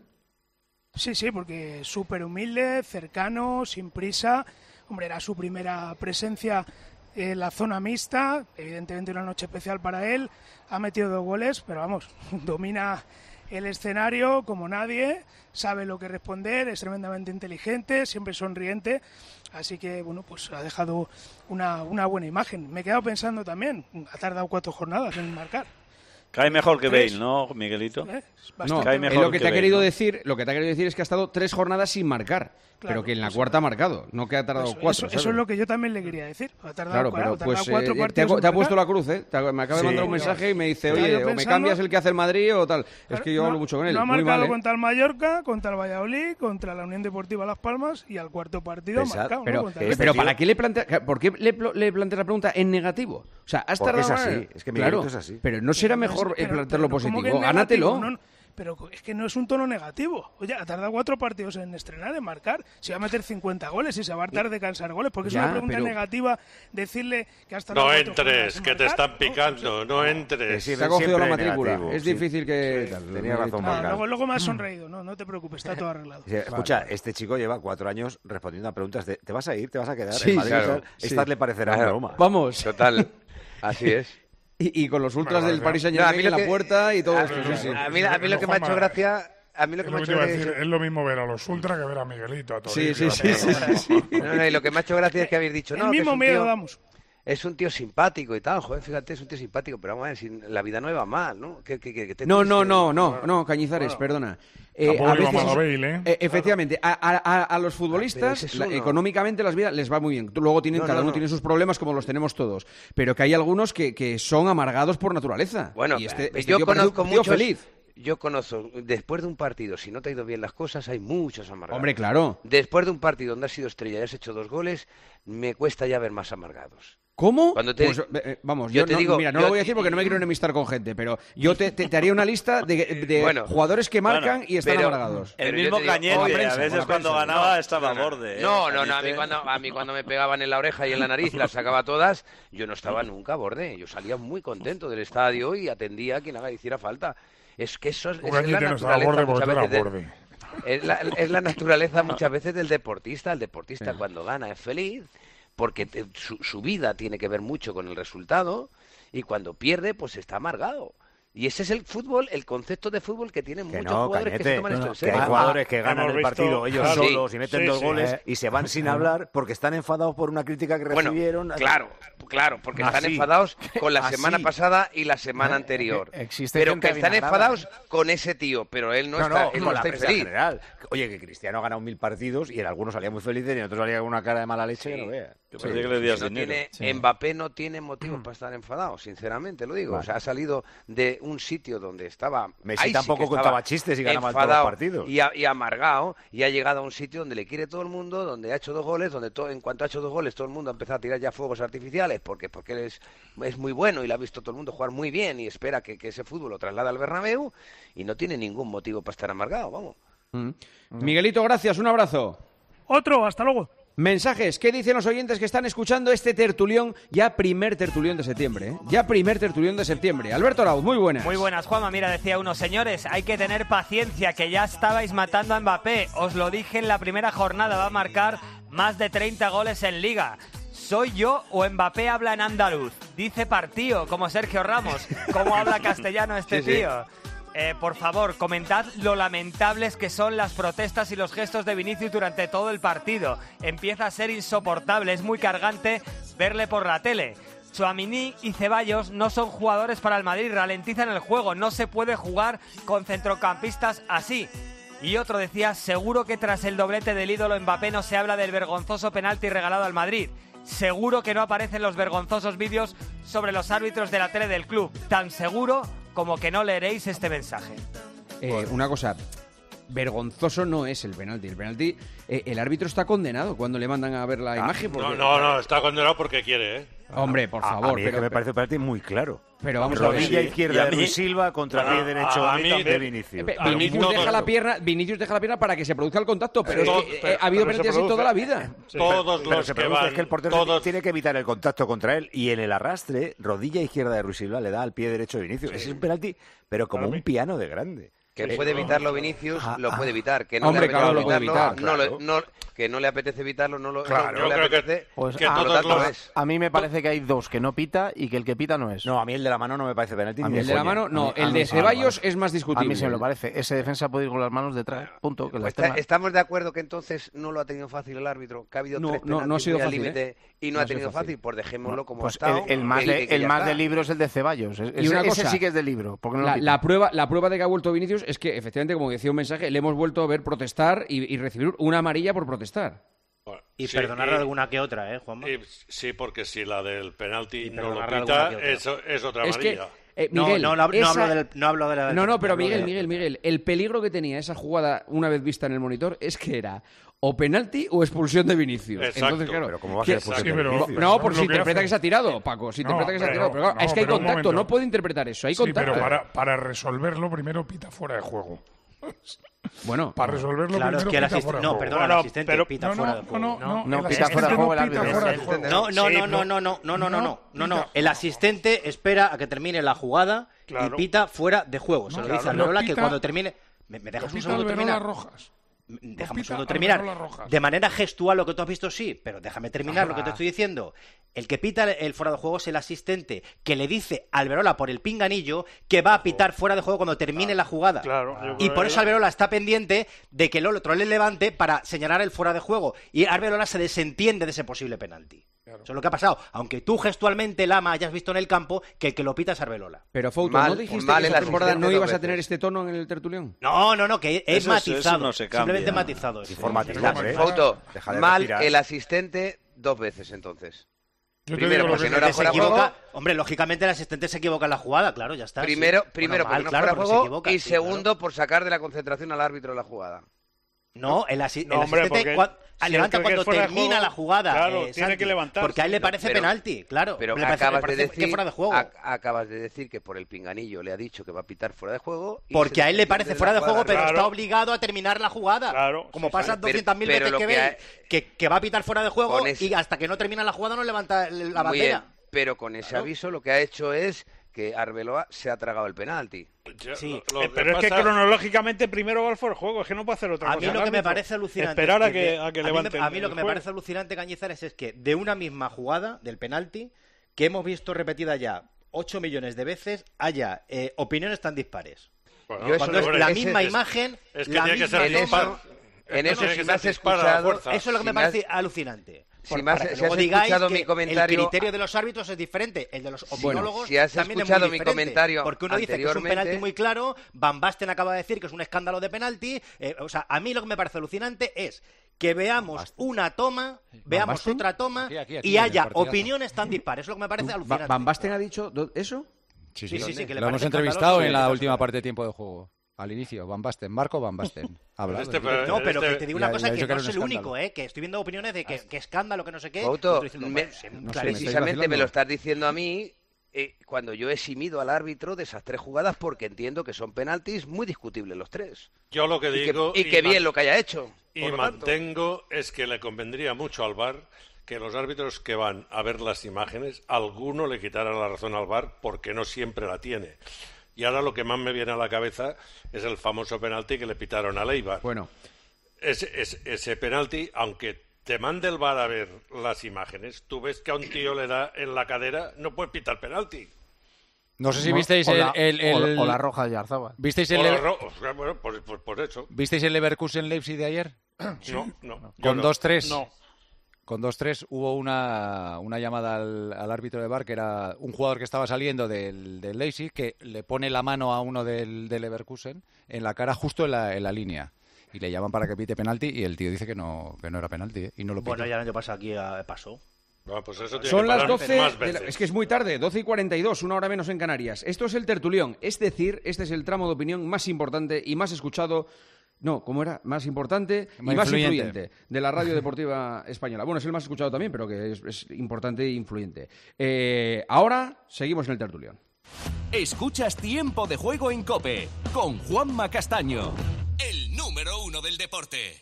S4: Sí, porque súper humilde, cercano, sin prisa. Hombre, era su primera presencia en la zona mixta. Evidentemente una noche especial para él. Ha metido 2 goles, pero vamos, domina el escenario como nadie, sabe lo que responder, es tremendamente inteligente, siempre sonriente, así que bueno, pues ha dejado una buena imagen. Me he quedado pensando también, ha tardado 4 jornadas en marcar.
S18: Cae mejor que Bale, ¿no, Miguelito?
S20: No, cae mejor lo que te ha querido decir es que ha estado 3 jornadas sin marcar, claro, pero que en la cuarta ha marcado, no que ha tardado 4.
S4: Eso es lo que yo también le quería decir. Ha tardado,
S20: pero pues
S4: 4 partidos.
S20: Te ha puesto la cruz, ¿eh? Me acaba de mandar un mensaje y me dice, oye, o me cambias el que hace el Madrid o tal. Es que yo hablo mucho con él.
S4: No ha marcado contra el Mallorca, contra el Valladolid, contra la Unión Deportiva Las Palmas y al cuarto partido ha marcado.
S20: Pero ¿para qué le planteas? ¿Por qué le planteas la pregunta en negativo? O sea, has tardado.
S6: Es así, es que Miguelito es así.
S20: Pero no será mejor plantearlo positivo. Gánatelo.
S4: Pero es que no es un tono negativo. Oye, ha tardado 4 partidos en estrenar, en marcar. Se va a meter 50 goles y se va a hartar de cansar goles. Porque es una pregunta negativa decirle que has tardado 4
S8: entres, que te están picando. No entres.
S20: Se ha cogido la matrícula. Negativo, es difícil que...
S6: Tenía razón,
S4: luego me has sonreído. No te preocupes, está todo arreglado.
S6: Escucha, este chico lleva 4 años respondiendo a preguntas de ¿te vas a ir? ¿Te vas a quedar? En Madrid, claro, estas le parecerán broma.
S20: Vamos.
S9: Total. Así es.
S20: Y con los ultras del Paris Saint-Germain en la puerta y todo esto.
S9: A mí lo que me ha hecho gracia...
S7: Es lo mismo ver a los ultras que ver a Miguelito.
S20: Sí.
S9: No, y lo que me ha hecho gracia es que habéis dicho...
S4: El mismo miedo damos.
S9: Es un tío simpático y tal, joder, fíjate, es un tío simpático, pero vamos a ver, la vida no va mal, ¿no?
S20: No, Cañizares, perdona.
S7: A veces,
S20: efectivamente, a los futbolistas económicamente las vidas les va muy bien. Luego cada uno tiene sus problemas como los tenemos todos, pero que hay algunos que son amargados por naturaleza.
S9: Bueno,
S20: y
S9: yo conozco muchos...
S20: feliz.
S9: Yo conozco, después de un partido, si no te ha ido bien las cosas, hay muchos amargados.
S20: Hombre, claro.
S9: Después de un partido donde has sido estrella y has hecho 2 goles, me cuesta ya ver más amargados.
S20: ¿Cómo?
S9: Pues,
S20: vamos, yo te digo, no lo voy a decir porque no me quiero enemistar con gente, pero yo te haría una lista de jugadores que marcan y están amargados.
S18: El mismo Cañete, a veces cuando ganaba estaba a borde.
S9: No, a mí cuando me pegaban en la oreja y en la nariz y las sacaba todas, yo no estaba nunca a borde. Yo salía muy contento del estadio y atendía a quien hiciera falta. Es que eso es la naturaleza muchas veces es la naturaleza muchas veces del deportista. El deportista cuando gana es feliz porque su vida tiene que ver mucho con el resultado y cuando pierde pues está amargado. Y ese es el fútbol, el concepto de fútbol que tienen muchos jugadores que se toman esto en serio.
S6: Que hay jugadores que ganan el partido ellos solos y meten 2 goles y se van sin hablar porque están enfadados por una crítica que recibieron.
S9: Claro, porque están enfadados con la semana pasada y la semana anterior. Pero que están enfadados con ese tío, pero él no está feliz.
S6: General. Oye, que Cristiano ha ganado 1000 partidos y en algunos salía muy feliz y en otros salía con una cara de mala leche que no vea.
S9: Mbappé no tiene motivos para estar enfadado, sinceramente lo digo. Vale. O sea, ha salido de un sitio donde estaba...
S6: Messi tampoco contaba chistes y ganaba todos los partidos.
S9: Y amargado, y ha llegado a un sitio donde le quiere todo el mundo, donde ha hecho 2 goles, donde en cuanto ha hecho 2 goles todo el mundo ha empezado a tirar ya fuegos artificiales, porque él es muy bueno y le ha visto todo el mundo jugar muy bien y espera que ese fútbol lo traslada al Bernabéu y no tiene ningún motivo para estar amargado, vamos.
S20: Miguelito, gracias, un abrazo.
S4: Otro, hasta luego.
S20: Mensajes, ¿qué dicen los oyentes que están escuchando este tertulión? Ya primer tertulión de septiembre, ¿eh? Ya primer tertulión de septiembre. Alberto Arauz, muy buenas.
S21: Muy buenas, Juanma. Mira, decía uno, señores, hay que tener paciencia, que ya estabais matando a Mbappé. Os lo dije en la primera jornada, va a marcar más de 30 goles en Liga. ¿Soy yo o Mbappé habla en andaluz? Dice Partío, como Sergio Ramos. ¿Cómo habla castellano este tío? Por favor, comentad lo lamentables que son las protestas y los gestos de Vinicius durante todo el partido. Empieza a ser insoportable, es muy cargante verle por la tele. Tchouaméni y Ceballos no son jugadores para el Madrid, ralentizan el juego, no se puede jugar con centrocampistas así. Y otro decía, seguro que tras el doblete del ídolo Mbappé no se habla del vergonzoso penalti regalado al Madrid. Seguro que no aparecen los vergonzosos vídeos sobre los árbitros de la tele del club. Tan seguro como que no leeréis este mensaje.
S20: Una cosa, vergonzoso no es el penalti. El penalti, el árbitro está condenado cuando le mandan a ver la imagen. Porque...
S8: No, está condenado porque quiere, ¿eh?
S20: Hombre, por favor.
S6: A mí me parece un penalti muy claro.
S20: Pero vamos a ver.
S6: Rodilla izquierda de Luis Silva contra pie derecho de Vinicius.
S20: Vinicius deja la pierna para que se produzca el contacto, pero ha habido penaltis así toda la vida.
S8: Todos los que van...
S6: Es que el portero tiene que evitar el contacto contra él y en el arrastre, rodilla izquierda de Luis Silva le da al pie derecho de Vinicius. Ese es un penalti, pero como un piano de grande.
S9: Que puede evitarlo Vinicius, lo puede evitar. Que no
S20: hombre,
S9: le apetece
S20: evitarlo,
S9: que no le apetece evitarlo, no le
S8: apetece.
S5: A mí me parece que hay 2 que no pita y que el que pita no es.
S6: No, a mí el de la mano no me parece penalti.
S20: El de la mano no, el de Ceballos es más discutible.
S5: A mí se me lo parece. Ese defensa puede ir con las manos detrás, punto. Que
S9: estamos de acuerdo que entonces no lo ha tenido fácil el árbitro, que ha habido 3 penaltis al límite y no ha tenido fácil. Pues dejémoslo como ha estado.
S5: El más de libro es el de Ceballos. Ese sí que es de libro.
S20: La prueba de que ha vuelto Vinicius es que efectivamente, como decía un mensaje, le hemos vuelto a ver protestar y recibir una amarilla por protestar.
S19: Y perdonar alguna que otra, Juanma.
S8: Sí, porque si la del penalti no lo pita, eso es otra amarilla.
S20: Miguel,
S19: no hablo de la...
S20: No, pero Miguel, el peligro que tenía esa jugada una vez vista en el monitor es que era o penalti o expulsión de Vinicius.
S8: Exacto.
S20: Entonces, claro,
S6: pero ¿cómo va a ser expulsión de Vinicius?
S20: No, porque se interpreta que se ha tirado, Paco. Se interpreta que se ha tirado. Pero claro, es que hay contacto, no puede interpretar eso. Hay contacto.
S7: Pero para resolverlo, primero pita fuera de juego.
S20: Bueno,
S7: para resolverlo
S19: claro,
S7: primero
S19: es que el
S7: pita fuera de juego.
S19: Perdona, el asistente pita fuera de juego.
S5: No, pita fuera de juego el
S19: árbitro. No. El asistente espera a que termine la jugada y pita fuera de juego. Se lo dice a Alberola que cuando termine... ¿Me dejas un segundo terminar? Déjame un segundo terminar. De manera gestual lo que tú has visto sí, pero déjame terminar lo que te estoy diciendo. El que pita el fuera de juego es el asistente que le dice a Alberola por el pinganillo que va a pitar fuera de juego cuando termine la jugada. Y por eso Alberola está pendiente de que el otro le levante para señalar el fuera de juego. Y Alberola se desentiende de ese posible penalti. Eso es lo que ha pasado. Aunque tú gestualmente, Lama, hayas visto en el campo que el que lo pita es Arbelola.
S20: Pero, Fouto, ¿no dijiste que esta temporada no ibas a tener este tono en el tertulión?
S19: No, que es matizado.
S18: No se cambia.
S19: Simplemente matizado.
S9: Fouto, mal el asistente 2 veces, entonces. Primero, porque no era fuera de juego.
S19: Hombre, lógicamente el asistente se equivoca en la jugada, claro, ya está.
S9: Primero porque no fuera de juego, y segundo, por sacar de la concentración al árbitro de la jugada.
S19: No, el asistente levanta cuando termina la jugada.
S10: Claro, tiene que levantar.
S19: Porque a él le parece penalti, claro.
S9: Pero acabas de decir que por el pinganillo le ha dicho que va a pitar fuera de juego.
S19: Porque a él le parece fuera de juego, pero está obligado a terminar la jugada. Claro. Como pasa 200.000 veces que ve que va a pitar fuera de juego y hasta que no termina la jugada no levanta la bandera.
S9: Pero con ese aviso lo que ha hecho es que Arbeloa se ha tragado el penalti.
S10: Sí, pero es que cronológicamente primero va al fuera de juego, es que no puede hacer otra cosa.
S19: A mí lo que me parece alucinante
S10: esperar a que levante
S19: a mí lo que me parece alucinante, Cañizares, es que de una misma jugada del penalti que hemos visto repetida ya 8 millones de veces haya opiniones tan dispares. Bueno, cuando es la misma imagen,
S8: es que tiene que ser dispar.
S9: En eso si me has escuchado,
S19: eso es lo que me parece alucinante.
S9: Si has escuchado mi comentario,
S19: el criterio de los árbitros es diferente, el de los opinólogos
S9: si has
S19: también
S9: escuchado
S19: es muy
S9: mi
S19: diferente,
S9: comentario
S19: porque uno dice que es un penalti muy claro, Van Basten acaba de decir que es un escándalo de penalti, o sea, a mí lo que me parece alucinante es que veamos una toma, veamos otra toma y haya opiniones tan dispares, eso es lo que me parece alucinante.
S20: ¿Van Basten ha dicho eso?
S3: Sí, que lo hemos entrevistado en la última parte de tiempo de juego. Al inicio, Marco Van Basten.
S19: Pero que te digo una cosa, que no es el único, que estoy viendo opiniones de que escándalo, que no sé qué.
S9: Fouto, precisamente me lo estás diciendo a mí cuando yo he eximido al árbitro de esas 3 jugadas porque entiendo que son penaltis muy discutibles los 3.
S8: Yo lo que digo...
S9: Y que bien lo que haya hecho.
S8: Y mantengo es que le convendría mucho al VAR que los árbitros que van a ver las imágenes, alguno le quitaran la razón al VAR porque no siempre la tiene. Y ahora lo que más me viene a la cabeza es el famoso penalti que le pitaron a Leibar.
S20: Bueno.
S8: Ese penalti, aunque te mande el VAR a ver las imágenes, tú ves que a un tío le da en la cadera, no puede pitar penalti.
S3: No sé si visteis
S5: o la roja de Arzabal.
S3: ¿Visteis
S8: bueno, por eso.
S3: ¿Visteis el Leverkusen-Leipzig de ayer?
S8: No.
S3: Con 2-3.
S8: No.
S3: Con 2-3 hubo una llamada al árbitro de VAR, que era un jugador que estaba saliendo del Leipzig, que le pone la mano a uno del Leverkusen en la cara justo en la línea. Y le llaman para que pite penalti y el tío dice que no era penalti, y no lo pita.
S19: Bueno, ya el año pasado aquí pasó.
S8: No, pues eso tiene
S20: son
S8: que
S20: las 12,
S8: más veces.
S20: Es que es muy tarde, 12:42, una hora menos en Canarias. Esto es el tertulión, es decir, este es el tramo de opinión más importante y más escuchado. No, ¿cómo era? Más importante y más influyente de la radio deportiva española. Bueno, es el más escuchado también, pero que es importante e influyente. Ahora seguimos en el tertulión.
S2: Escuchas Tiempo de Juego en COPE con Juanma Castaño, el número 1 del deporte.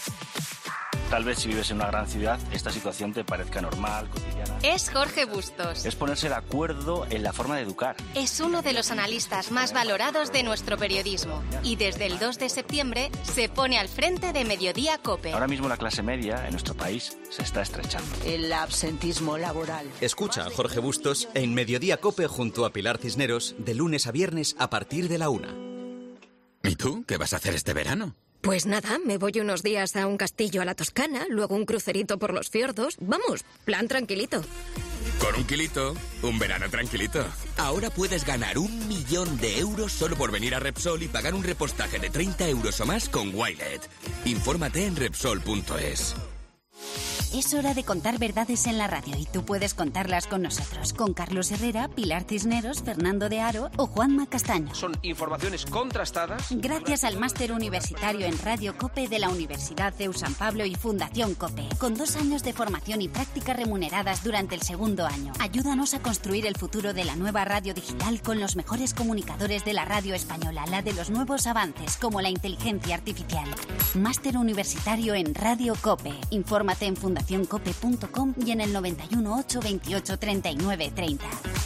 S22: Tal vez si vives en una gran ciudad, esta situación te parezca normal, cotidiana.
S1: Es Jorge Bustos.
S22: Es ponerse de acuerdo en la forma de educar.
S1: Es uno de los analistas más valorados de nuestro periodismo. Y desde el 2 de septiembre se pone al frente de Mediodía COPE.
S22: Ahora mismo la clase media en nuestro país se está estrechando.
S23: El absentismo laboral.
S2: Escucha a Jorge Bustos en Mediodía COPE junto a Pilar Cisneros de lunes a viernes a partir de la 1. ¿Y tú? ¿Qué vas a hacer este verano?
S23: Pues nada, me voy unos días a un castillo a la Toscana, luego un crucerito por los fiordos. Vamos, plan tranquilito.
S2: Con un kilito, un verano tranquilito. Ahora puedes ganar 1 millón de euros solo por venir a Repsol y pagar un repostaje de 30 euros o más con Wilet. Infórmate en Repsol.es.
S24: Es hora de contar verdades en la radio y tú puedes contarlas con nosotros, con Carlos Herrera, Pilar Cisneros, Fernando de Aro o Juanma Castaño.
S20: Son informaciones contrastadas.
S24: Gracias al máster universitario en Radio COPE de la Universidad CEU San Pablo y Fundación COPE, con 2 años de formación y práctica remuneradas durante el 2º año. Ayúdanos a construir el futuro de la nueva radio digital con los mejores comunicadores de la radio española, la de los nuevos avances como la inteligencia artificial. Máster universitario en Radio COPE. Infórmate en fundacioncope.com y en el 91 8 28 39 30.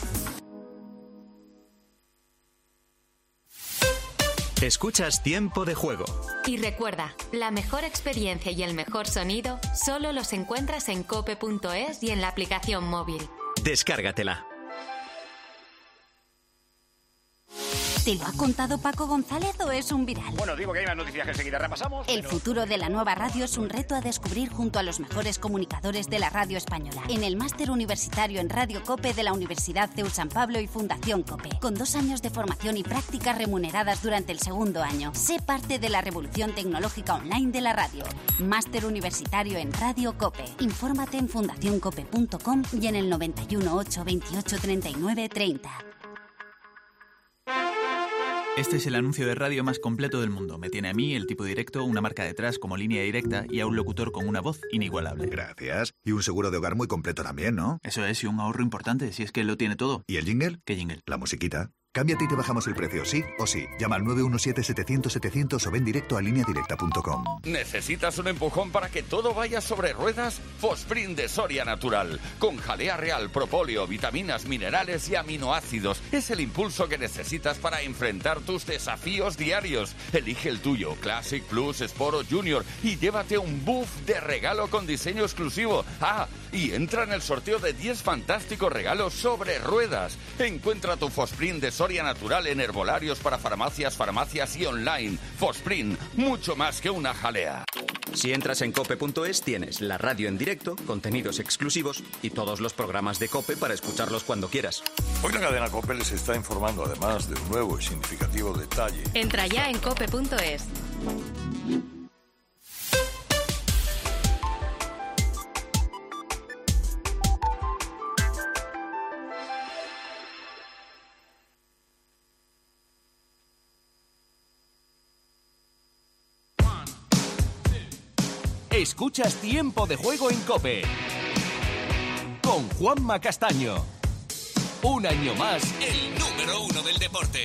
S2: Escuchas Tiempo de Juego.
S1: Y recuerda, la mejor experiencia y el mejor sonido solo los encuentras en cope.es y en la aplicación móvil.
S2: Descárgatela.
S24: ¿Te lo ha contado Paco González o es un viral?
S11: Bueno, digo que hay más noticias que enseguida repasamos.
S24: El futuro de la nueva radio es un reto a descubrir junto a los mejores comunicadores de la radio española. En el Máster Universitario en Radio COPE de la Universidad CEU San Pablo y Fundación COPE. Con 2 años de formación y prácticas remuneradas durante el segundo año. Sé parte de la revolución tecnológica online de la radio. Máster Universitario en Radio COPE. Infórmate en fundacioncope.com y en el 91 828 39 30.
S13: Este es el anuncio de radio más completo del mundo. Me tiene a mí, el tipo directo, una marca detrás como línea directa y a un locutor con una voz inigualable.
S14: Gracias. Y un seguro de hogar muy completo también, ¿no?
S13: Eso es, y un ahorro importante, si es que lo tiene todo.
S14: ¿Y el jingle?
S13: ¿Qué jingle?
S14: La musiquita. Cámbiate y te bajamos el precio, sí o sí. Llama al 917-700-700 o ven directo a lineadirecta.com.
S2: ¿Necesitas un empujón para que todo vaya sobre ruedas? Fosprint de Soria Natural. Con jalea real, propóleo, vitaminas, minerales y aminoácidos. Es el impulso que necesitas para enfrentar tus desafíos diarios. Elige el tuyo, Classic, Plus, Sport o Junior, y llévate un buff de regalo con diseño exclusivo. Ah, y entra en el sorteo de 10 fantásticos regalos sobre ruedas. Encuentra tu Fosprint de Soria Natural en herbolarios para farmacias y online. Fosprint, mucho más que una jalea.
S15: Si entras en cope.es tienes la radio en directo, contenidos exclusivos y todos los programas de COPE para escucharlos cuando quieras.
S25: Hoy la cadena COPE les está informando además de un nuevo y significativo detalle.
S1: Entra ya en cope.es.
S26: Escuchas Tiempo de Juego en COPE con Juanma Castaño. Un año más, el número 1 del deporte.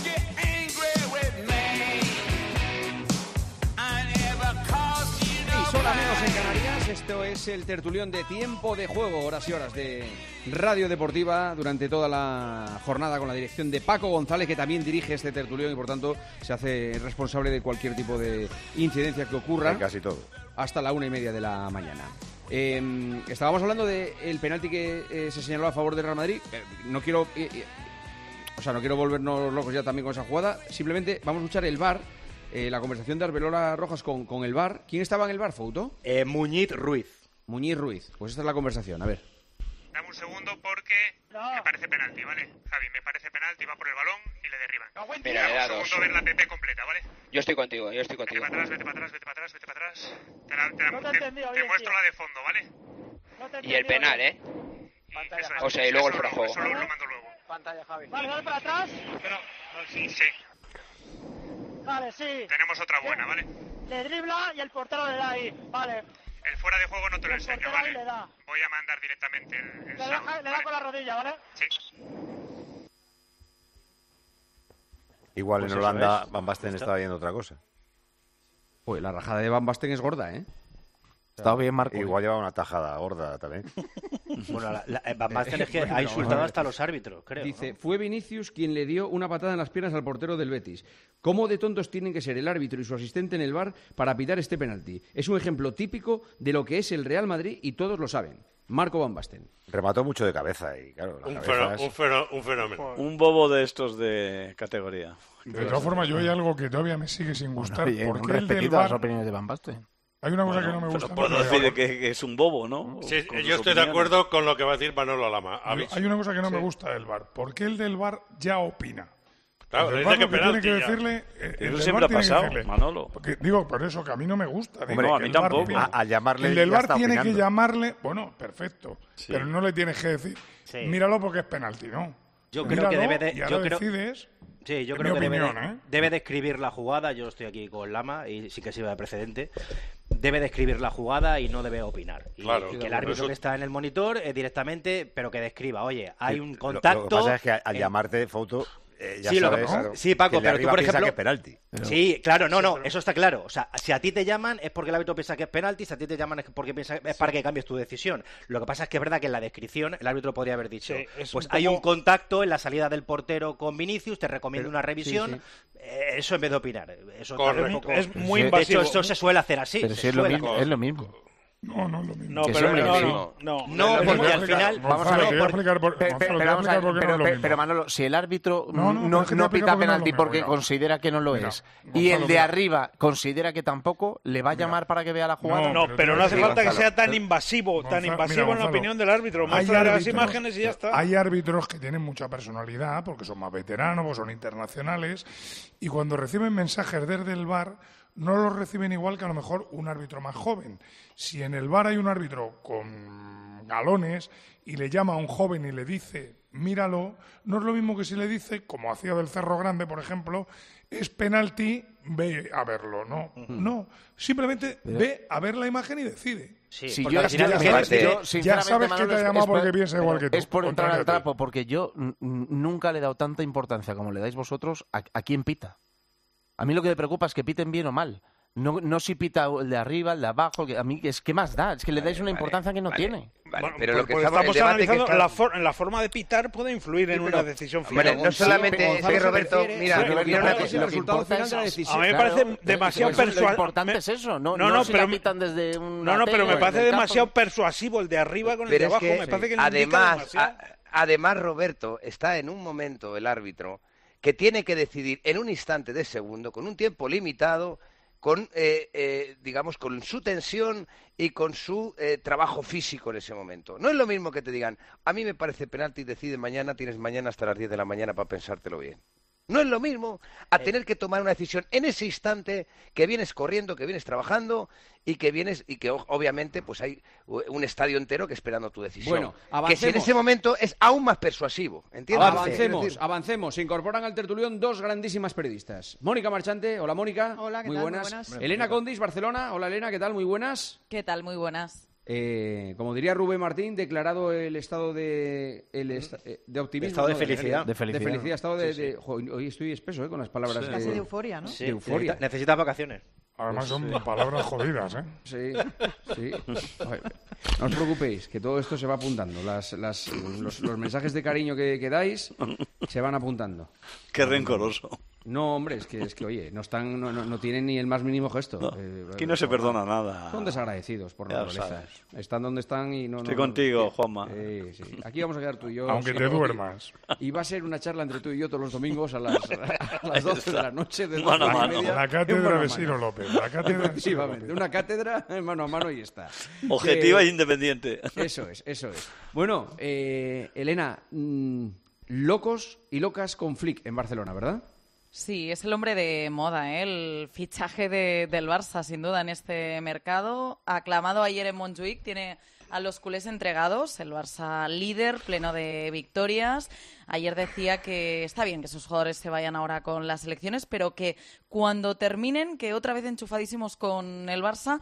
S20: Y sola menos en Canarias, esto es el tertulión de Tiempo de Juego, horas y horas de radio deportiva durante toda la jornada con la dirección de Paco González, que también dirige este tertulión y por tanto se hace responsable de cualquier tipo de incidencia que ocurra.
S6: En casi todo.
S20: Hasta la 1:30 de la mañana. Estábamos hablando del penalti que se señaló a favor del Real Madrid. No quiero volvernos locos ya también con esa jugada. Simplemente vamos a escuchar el VAR, la conversación de Arbeloa Rojas con el VAR. ¿Quién estaba en el VAR, Fouto?
S19: Muñiz Ruiz.
S20: Muñiz Ruiz. Pues esta es la conversación, a ver.
S27: Dame un segundo porque me parece penalti, ¿vale? Javi, me parece penalti, va por el balón y le derriban.
S28: Mira, le da
S27: un segundo ver la PP completa, ¿vale?
S28: Yo estoy contigo.
S27: Vete para atrás. Te muestro la de fondo, ¿ale?
S28: Y el penal, ¿eh? O sea, y luego el fuera de juego.
S27: Eso lo mando luego.
S29: Pantalla, Javi. Vale, dale para atrás.
S27: Sí.
S29: Vale, sí.
S27: Tenemos otra buena, ¿vale?
S29: Le dribla y el portero le da ahí. Vale.
S27: El fuera de juego no te lo enseño, ¿vale? Voy a mandar directamente el
S29: le da con la rodilla, ¿vale?
S27: Sí.
S6: Igual pues en Holanda Van Basten estaba viendo otra cosa.
S20: Pues la rajada de Van Basten es gorda, ¿eh?
S5: Está bien, Marco.
S6: Igual lleva una tajada gorda también.
S19: Bueno, Van Basten es que ha insultado hasta a los árbitros, creo.
S20: Dice,
S19: ¿no?
S20: Fue Vinicius quien le dio una patada en las piernas al portero del Betis. ¿Cómo de tontos tienen que ser el árbitro y su asistente en el VAR para pitar este penalti? Es un ejemplo típico de lo que es el Real Madrid y todos lo saben. Marco Van Basten.
S6: Remató mucho de cabeza y claro,
S8: un fenómeno.
S18: Un bobo de estos de categoría.
S7: De todas formas, yo hay algo que todavía me sigue sin gustar.
S5: Bueno,
S7: ¿Por qué el del
S5: las opiniones de Van Basten?
S7: Hay una cosa que no me gusta.
S18: Puedo decir que es un bobo, ¿no?
S8: Sí, yo estoy de acuerdo con lo que va a decir Manolo Lama.
S7: Hay una cosa que no me gusta del VAR. ¿Por qué el del VAR ya opina?
S8: Claro, le dice que penalti
S7: tiene que decirle,
S18: eso siempre ha pasado, Manolo.
S7: Porque, digo, por eso que a mí no me gusta.
S6: Hombre,
S18: a mí tampoco.
S6: A llamarle
S7: el del VAR tiene
S6: opinando.
S7: que llamarle, bueno, perfecto,
S18: sí.
S7: Pero no le tienes que decir, míralo porque es penalti, ¿no?
S19: Yo creo que debe de...
S7: decides...
S19: Sí, yo creo que debe describir la jugada. Yo estoy aquí con Lama y sí que sirve de precedente. Debe describir la jugada y no debe opinar. Y que el árbitro que está en el monitor directamente, pero que describa, oye, hay un contacto...
S6: Lo que pasa es que al llamarte foto... ya
S19: sí,
S6: sabes,
S19: sí, Paco, pero tú, por ejemplo...
S6: que es penalti.
S19: Sí, claro, no, eso está claro. O sea, si a ti te llaman es porque el árbitro piensa que es penalti, si a ti te llaman es porque es para que cambies tu decisión. Lo que pasa es que es verdad que en la descripción el árbitro podría haber dicho, pues hay un contacto en la salida del portero con Vinicius, te recomiendo una revisión. Sí. Eso en vez de opinar. Eso
S7: es muy invasivo.
S19: De hecho, eso se suele hacer así.
S5: Pero sí es lo mismo.
S7: No, no es lo mismo.
S3: No, pero no, porque al final...
S5: Vamos a ver, pero Manolo, si el árbitro no pita penalti porque considera que no lo es, y el de arriba considera que tampoco, ¿le va a llamar para que vea la jugada?
S3: No, pero no hace falta que sea tan invasivo en la opinión del árbitro. Muestra las imágenes y ya está.
S7: Hay árbitros que tienen mucha personalidad, porque son más veteranos, porque son internacionales, y cuando reciben mensajes desde el VAR, no los reciben igual que a lo mejor un árbitro más joven. Si en el VAR hay un árbitro con galones y le llama a un joven y le dice, míralo, no es lo mismo que si le dice, como hacía del Cerro Grande, por ejemplo, es penalti, ve a verlo. No, simplemente ve a ver la imagen y decide.
S5: Sí, si yo ya
S7: sabes que te ha llamado porque piensa igual que tú.
S5: Es por entrar al trapo, porque yo nunca le he dado tanta importancia como le dais vosotros a quién pita. A mí lo que me preocupa es que piten bien o mal. No si pita el de arriba, el de abajo. A mí, ¿qué más da? Es que le dais una importancia que no tiene.
S3: Bueno, pero lo que estamos analizando, la forma de pitar puede influir en una decisión final.
S18: Hombre, no solamente es que Roberto, mira una cosa,
S5: lo que importa es,
S3: a mí me parece demasiado persuasivo.
S5: Lo importante es eso,
S3: pero
S5: pitan desde un
S3: pero me parece demasiado persuasivo el de arriba con el de abajo. Me parece que
S18: además, Roberto, está en un momento el árbitro que tiene que decidir en un instante de segundo, con un tiempo limitado, con digamos, con su tensión y con su trabajo físico en ese momento. No es lo mismo que te digan, a mí me parece penalti, decide mañana, tienes mañana hasta las 10 de la mañana para pensártelo bien. No es lo mismo a tener que tomar una decisión en ese instante, que vienes corriendo, que vienes trabajando y que obviamente pues hay un estadio entero que esperando tu decisión.
S20: Bueno, avancemos.
S18: Que si en ese momento es aún más persuasivo, ¿entiendes?
S20: Avancemos. Se incorporan al tertulión dos grandísimas periodistas. Mónica Marchante, hola Mónica.
S4: Hola, ¿qué
S20: muy
S4: tal?
S20: buenas.
S4: Muy buenas.
S20: Elena Condis, Barcelona. Hola Elena, ¿qué tal? Muy buenas.
S4: ¿Qué tal? Muy buenas.
S20: Como diría Rubén Martín, declarado el estado de optimismo.
S3: Estado de felicidad.
S20: De felicidad. Estado de hoy estoy espeso con las palabras.
S4: Casi de euforia, ¿no?
S20: Sí, de euforia.
S3: Necesitas vacaciones.
S7: Además son palabras jodidas, ¿eh?
S20: Sí. No os preocupéis, que todo esto se va apuntando. Los mensajes de cariño que dais se van apuntando.
S3: Qué rencoroso.
S20: No, hombre, es que oye, no tienen ni el más mínimo gesto.
S3: Aquí no se perdona nada.
S20: Son desagradecidos por naturaleza. Están donde están y no...
S3: Estoy contigo, Juanma.
S20: Sí. Aquí vamos a quedar tú y yo.
S7: Aunque te duermas.
S20: Y va a ser una charla entre tú y yo todos los domingos a las 12 de la noche. De
S3: mano a mano.
S7: La cátedra de Ciro López.
S20: Efectivamente, una cátedra mano a mano y está.
S3: Objetiva e independiente.
S20: Eso es. Bueno, Elena, locos y locas con Flick en Barcelona, ¿verdad?
S4: Sí, es el hombre de moda, ¿eh? El fichaje del Barça, sin duda, en este mercado. Aclamado ayer en Montjuïc, tiene a los culés entregados, el Barça líder, pleno de victorias. Ayer decía que está bien que sus jugadores se vayan ahora con las selecciones, pero que cuando terminen, que otra vez enchufadísimos con el Barça.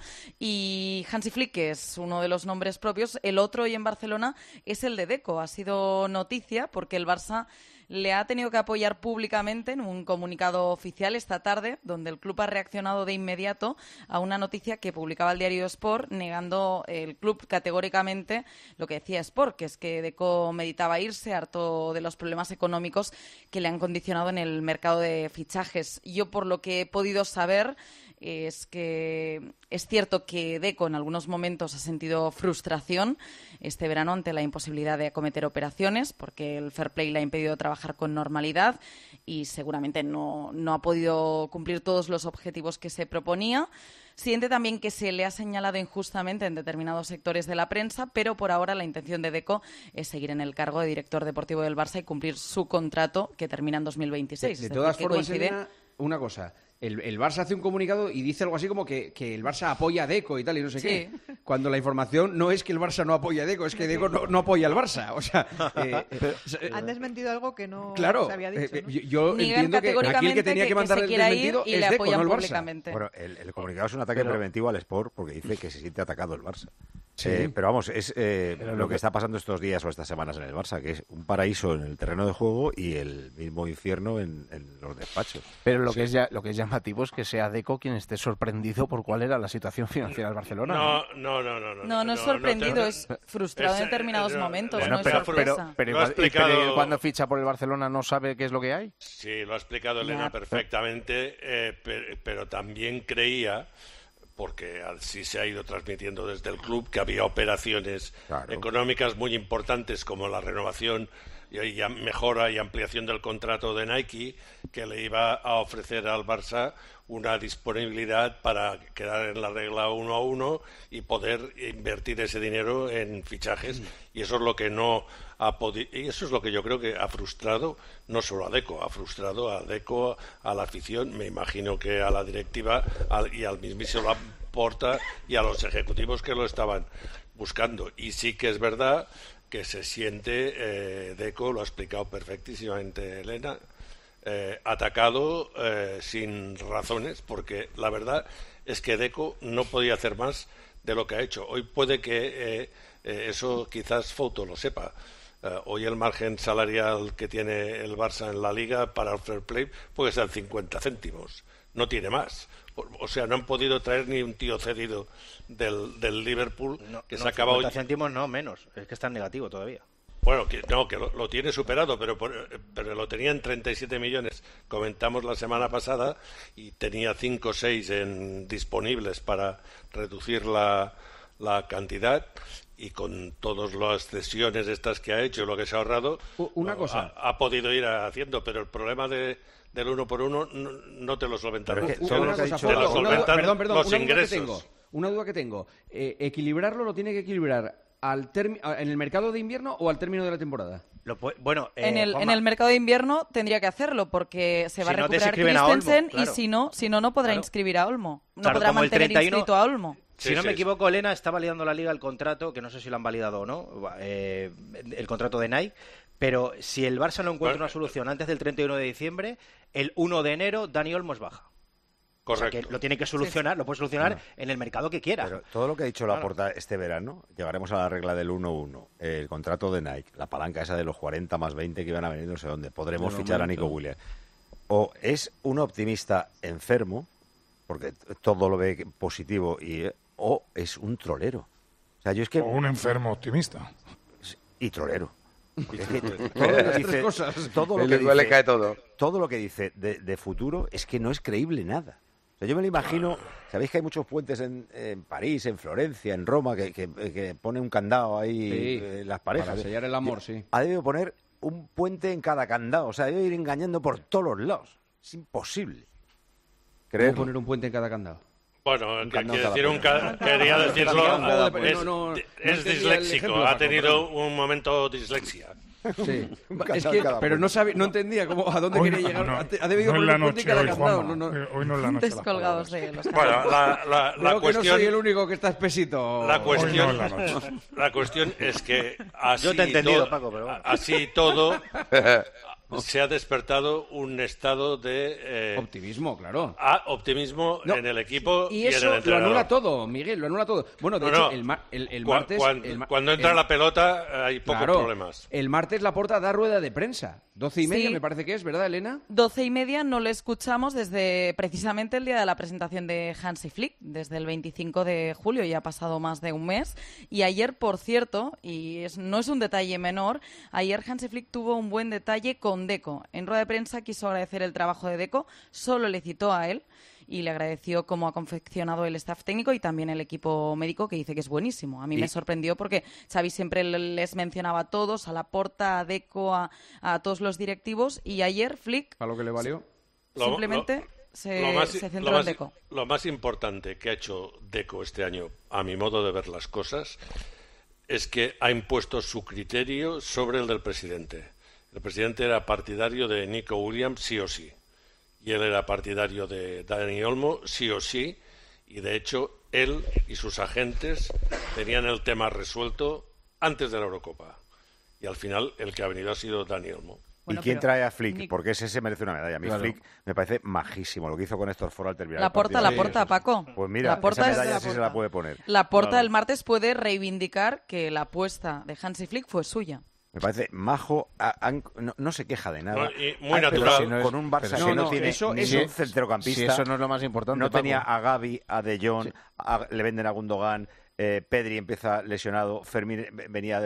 S4: Y Hansi Flick, que es uno de los nombres propios, el otro hoy en Barcelona es el de Deco. Ha sido noticia porque el Barça le ha tenido que apoyar públicamente en un comunicado oficial esta tarde, donde el club ha reaccionado de inmediato a una noticia que publicaba el diario Sport, negando el club categóricamente lo que decía Sport, que es que Deco meditaba irse, harto de los problemas económicos que le han condicionado en el mercado de fichajes. Yo, por lo que he podido saber, es que es cierto que Deco en algunos momentos ha sentido frustración este verano ante la imposibilidad de acometer operaciones, porque el fair play le ha impedido trabajar con normalidad y seguramente no ha podido cumplir todos los objetivos que se proponía. Siente también que se le ha señalado injustamente en determinados sectores de la prensa, pero por ahora la intención de Deco es seguir en el cargo de director deportivo del Barça y cumplir su contrato que termina en 2026.
S20: De todas formas, Elena, una cosa. El Barça hace un comunicado y dice algo así como que el Barça apoya a Deco y tal, y no sé qué. Cuando la información no es que el Barça no apoya a Deco, es que Deco no apoya al Barça. O sea,
S4: han desmentido algo que no
S20: se
S4: había dicho, ¿no?
S20: Yo entiendo que aquí el que tenía que mandar el desmentido es Deco, no el Barça.
S6: Bueno, el comunicado es un ataque preventivo al Sport porque dice que se siente atacado el Barça.
S20: Sí.
S6: Pero vamos, es lo que está pasando estos días o estas semanas en el Barça, que es un paraíso en el terreno de juego y el mismo infierno en los despachos.
S5: Pero lo que es llamativo es que sea Deco quien esté sorprendido por cuál era la situación financiera del Barcelona.
S4: No es sorprendido, es frustrado en determinados momentos.
S5: Bueno,
S4: no es sorpresa.
S5: Pero cuando ficha por el Barcelona no sabe qué es lo que hay.
S8: Sí, lo ha explicado Elena perfectamente, pero también creía, porque así se ha ido transmitiendo desde el club, que había operaciones económicas muy importantes como la renovación y mejora y ampliación del contrato de Nike, que le iba a ofrecer al Barça una disponibilidad para quedar en la regla 1-1 y poder invertir ese dinero en fichajes, y eso es lo que no ha podido, y eso es lo que yo creo que ha frustrado no solo a Deco, ha frustrado a Deco, a la afición, me imagino que a la directiva y al mismísimo Laporta y a los ejecutivos que lo estaban buscando. Y sí que es verdad que se siente, Deco lo ha explicado perfectísimamente Elena, atacado sin razones, porque la verdad es que Deco no podía hacer más de lo que ha hecho. Hoy puede que eso quizás Fouto lo sepa. Hoy el margen salarial que tiene el Barça en la Liga para el fair play puede ser 50 céntimos, no tiene más. O sea, no han podido traer ni un tío cedido del Liverpool que se acaba hoy.
S19: 50 céntimos no, menos, es que está en negativo todavía.
S8: Bueno, que lo tiene superado, pero lo tenía en 37 millones. Comentamos la semana pasada y tenía 5 o 6 disponibles para reducir la cantidad, y con todas las cesiones estas que ha hecho, lo que se ha ahorrado,
S20: una cosa
S8: ha podido ir haciendo, pero el problema del 1 por 1 no te lo solventan. Los ingresos.
S20: Una duda que tengo. ¿Equilibrarlo lo tiene que equilibrar en el mercado de invierno o al término de la temporada?
S4: En el mercado de invierno tendría que hacerlo, porque se va a recuperar Christensen, y si no podrá inscribir a Olmo. No podrá mantener inscrito a Olmo.
S19: Si no me equivoco, Elena, está validando la Liga el contrato, que no sé si lo han validado o no, el contrato de Nike, pero si el Barça no encuentra una solución antes del 31 de diciembre, el 1 de enero Dani Olmo es baja.
S8: Correcto.
S19: O sea, que lo tiene que solucionar, lo puede solucionar en el mercado que quiera.
S6: Pero todo lo que ha dicho Laporta este verano, llegaremos a la regla del 1-1, el contrato de Nike, la palanca esa de los 40 más 20 que iban a venir no sé dónde, podremos fichar a Nico Williams. O es un optimista enfermo, porque todo lo ve positivo, o es un trolero. O sea, yo es que...
S7: O un enfermo optimista.
S6: Y trolero.
S18: Todo lo que dice
S6: de futuro es que no es creíble nada. O sea, yo me lo imagino, sabéis que hay muchos puentes en París, en Florencia, en Roma, que pone un candado ahí en las parejas.
S20: Para sellar el amor, sí.
S6: Ha debido poner un puente en cada candado. O sea, debe ir engañando por todos los lados. Es imposible.
S20: ¿Cómo poner un puente en cada candado?
S8: Bueno, quería decirlo, es disléxico, ha tenido un momento dislexia.
S20: Sí. Es que, pero no entendía a dónde quería llegar. Ha debido poner un puente en cada candado.
S7: Hoy no es la noche.
S4: Descolgados de los
S8: Bueno, la cuestión...
S20: que no soy el único que está espesito.
S8: La cuestión es que así,
S19: yo te he entendido, Paco, pero bueno.
S8: Así todo... se ha despertado un estado de...
S20: optimismo, claro.
S8: Optimismo en el equipo y
S20: eso
S8: en el entrenador.
S20: Lo anula todo, Miguel, lo anula todo. Bueno, de hecho, el martes...
S8: Cuando entra la pelota hay pocos problemas.
S20: El martes Laporta da rueda de prensa. 12:30 me parece que es, ¿verdad, Elena?
S4: 12:30 no le escuchamos desde precisamente el día de la presentación de Hansi Flick, desde el 25 de julio, ya ha pasado más de un mes. Y ayer, por cierto, no es un detalle menor, ayer Hansi Flick tuvo un buen detalle con Deco. En rueda de prensa quiso agradecer el trabajo de Deco, solo le citó a él y le agradeció cómo ha confeccionado el staff técnico y también el equipo médico, que dice que es buenísimo. A mí me sorprendió porque Xavi siempre les mencionaba a todos, a Laporta, a Deco, a todos los directivos, y ayer Flick...
S20: ¿A lo que le valió?
S4: Simplemente se centró en Deco.
S8: Lo más importante que ha hecho Deco este año, a mi modo de ver las cosas, es que ha impuesto su criterio sobre el del presidente. El presidente era partidario de Nico Williams sí o sí, y él era partidario de Dani Olmo sí o sí, y de hecho él y sus agentes tenían el tema resuelto antes de la Eurocopa, y al final el que ha venido ha sido Dani Olmo.
S6: Bueno, ¿y quién trae a Flick? Porque ese se merece una medalla. A mí Flick me parece majísimo lo que hizo con Héctor Ford al terminar
S4: la porta, Paco.
S6: Pues mira, esa medalla sí se la puede poner.
S4: Laporta el martes puede reivindicar que la apuesta de Hansi Flick fue suya.
S6: Me parece majo, no se queja de nada.
S8: Muy natural.
S6: Con un Barça que no tiene un centrocampista.
S5: Si eso no es lo más importante.
S6: No tenía a Gavi, a De Jong, le venden a Gundogan, Pedri empieza lesionado, Fermín venía de...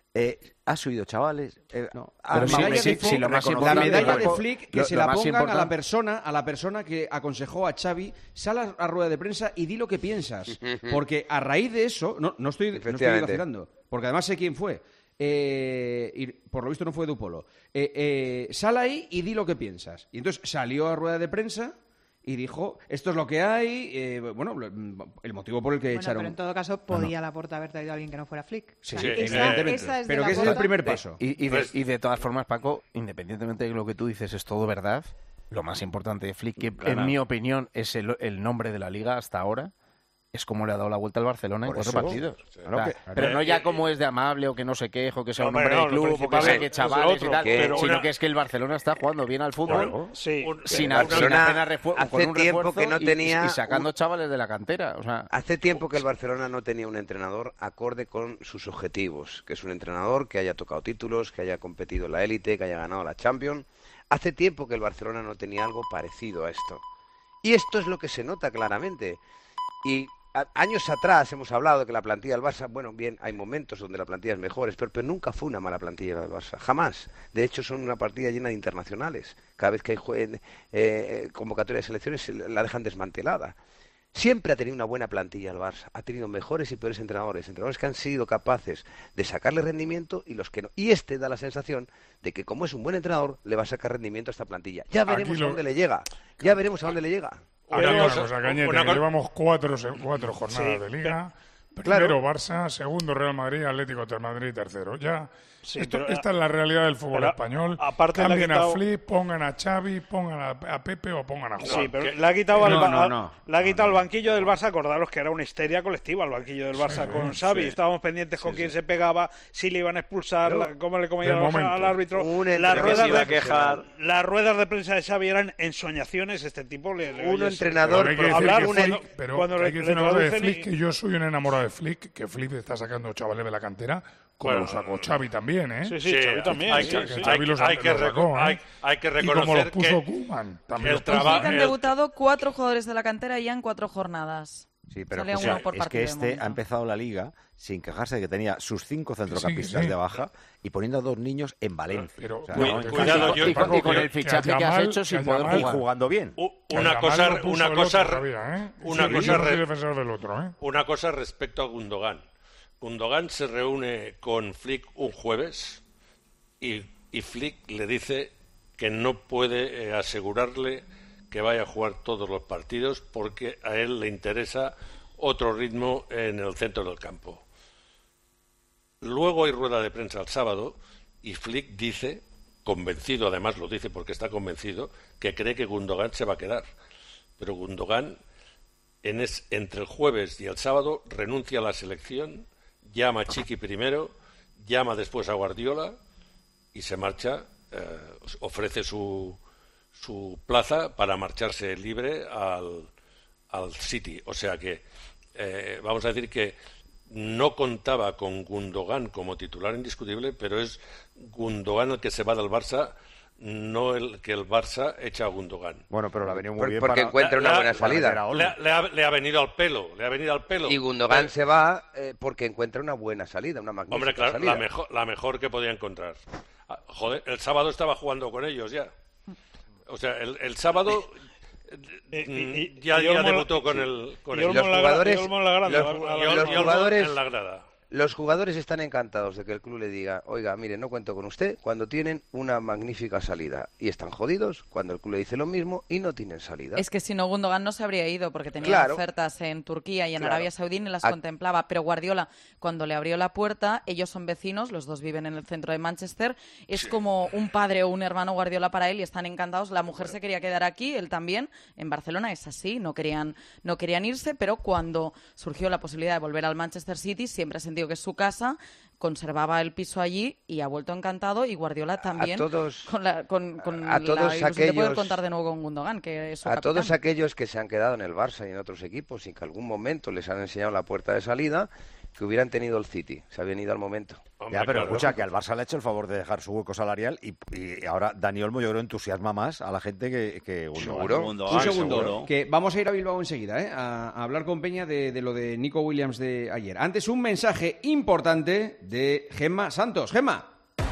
S6: ¿Ha subido, chavales?
S20: No. Pero la medalla de Flick que se la pongan a la persona que aconsejó a Xavi, sal a rueda de prensa y di lo que piensas. Porque a raíz de eso, no estoy vacilando, porque además sé quién fue. Y por lo visto no fue Dupolo. Sal ahí y di lo que piensas. Y entonces salió a rueda de prensa y dijo, esto es lo que hay, el motivo por el que echaron...
S9: Pero en todo caso, podía Laporta haber traído a alguien que no fuera Flick.
S20: Sí, evidentemente. Pero que ese es el primer paso.
S5: Y de todas formas, Paco, independientemente de lo que tú dices es todo verdad, lo más importante de Flick, que en mi opinión es el nombre de la Liga hasta ahora, es como le ha dado la vuelta al Barcelona en 4 partidos. Pero no ya como es de amable o que no se queje o que sea un hombre de club o que saque chavales y tal, sino que es que el Barcelona está jugando bien al fútbol sin apenas refuerzo, con un refuerzo que no tenía y sacando chavales de la cantera. O sea,
S18: hace tiempo que el Barcelona no tenía un entrenador acorde con sus objetivos, que es un entrenador que haya tocado títulos, que haya competido en la élite, que haya ganado la Champions. Hace tiempo que el Barcelona no tenía algo parecido a esto. Y esto es lo que se nota claramente. Y años atrás hemos hablado de que la plantilla del Barça, bueno, bien, hay momentos donde la plantilla es mejor, pero nunca fue una mala plantilla del Barça, jamás. De hecho, son una plantilla llena de internacionales. Cada vez que hay convocatoria de selecciones la dejan desmantelada. Siempre ha tenido una buena plantilla el Barça, ha tenido mejores y peores entrenadores que han sido capaces de sacarle rendimiento y los que no. Y da la sensación de que como es un buen entrenador, le va a sacar rendimiento a esta plantilla. Ya veremos a dónde le llega,
S7: llevamos cuatro jornadas de Liga. Primero Barça, segundo Real Madrid, Atlético de Madrid, tercero. Esta es la realidad del fútbol español. Cambien a Flick, pongan a Xavi, pongan a Pepe o pongan a Juan.
S3: Sí, pero le ha quitado al banquillo del Barça. Acordaros que era una histeria colectiva el banquillo del Barça con Xavi. Estábamos pendientes con quién se pegaba, si le iban a expulsar, cómo le comían al árbitro. Las ruedas de prensa de Xavi eran ensoñaciones. Este tipo
S7: entrenador. Pero hay que decir una cosa de Flick, que yo soy un enamorado de Flick, que Flick está sacando chavales de la cantera, como lo sacó Xavi también, ¿eh?
S3: Sí, Xavi también. Hay
S8: que reconocer
S7: y como los puso Koeman, también
S4: el trabajo. Han debutado 4 jugadores de la cantera ya en 4 jornadas.
S6: Sí, pero es que ha empezado la Liga sin quejarse de que tenía sus 5 centrocampistas de baja y poniendo a 2 niños en Valencia.
S5: Y con el fichaje que has hecho sin poder jugar.
S6: Jugando bien.
S8: Una cosa respecto a Gundogan. Gundogan se reúne con Flick un jueves y Flick le dice que no puede asegurarle que vaya a jugar todos los partidos porque a él le interesa otro ritmo en el centro del campo. Luego hay rueda de prensa el sábado y Flick dice, convencido, además lo dice porque está convencido, que cree que Gundogan se va a quedar. Pero Gundogan entre el jueves y el sábado renuncia a la selección, llama a Chiqui primero, llama después a Guardiola y se marcha, ofrece su plaza para marcharse libre al City. O sea que vamos a decir que no contaba con Gundogan como titular indiscutible, pero es Gundogan el que se va del Barça, no el que el Barça echa a Gundogan.
S6: Bueno, pero le ha venido muy bien
S18: porque encuentra una buena salida.
S8: Le ha venido al pelo,
S18: Y Gundogan se va porque encuentra una buena salida, una magnífica salida.
S8: La mejor que podía encontrar. Joder, el sábado estaba jugando con ellos ya. O sea, el sábado ya debutó con el
S18: Los jugadores están encantados de que el club le diga, oiga, mire, no cuento con usted cuando tienen una magnífica salida. Y están jodidos cuando el club le dice lo mismo y no tienen salida.
S4: Es que si no, Gundogan no se habría ido porque tenía ofertas en Turquía y en Arabia Saudí y las contemplaba. Pero Guardiola, cuando le abrió la puerta, ellos son vecinos, los dos viven en el centro de Manchester. Es como un padre o un hermano Guardiola para él y están encantados. La mujer se quería quedar aquí, él también. En Barcelona es así, no querían irse, pero cuando surgió la posibilidad de volver al Manchester City, siempre ha sentido que es su casa, conservaba el piso allí y ha vuelto encantado, y Guardiola también con la ilusión de poder contar de nuevo con Gundogan, que es su capitán.
S18: Todos aquellos que se han quedado en el Barça y en otros equipos y que en algún momento les han enseñado la puerta de salida, que hubieran tenido el City. Se habían ido al momento.
S6: Ya, pero escucha, que al Barça le ha hecho el favor de dejar su hueco salarial y ahora Dani Olmo, yo creo, entusiasma más a la gente que
S18: ¿Seguro?
S20: Un segundo. Que vamos a ir a Bilbao enseguida, a hablar con Peña de lo de Nico Williams de ayer. Antes, un mensaje importante de Gemma Santos. Gemma.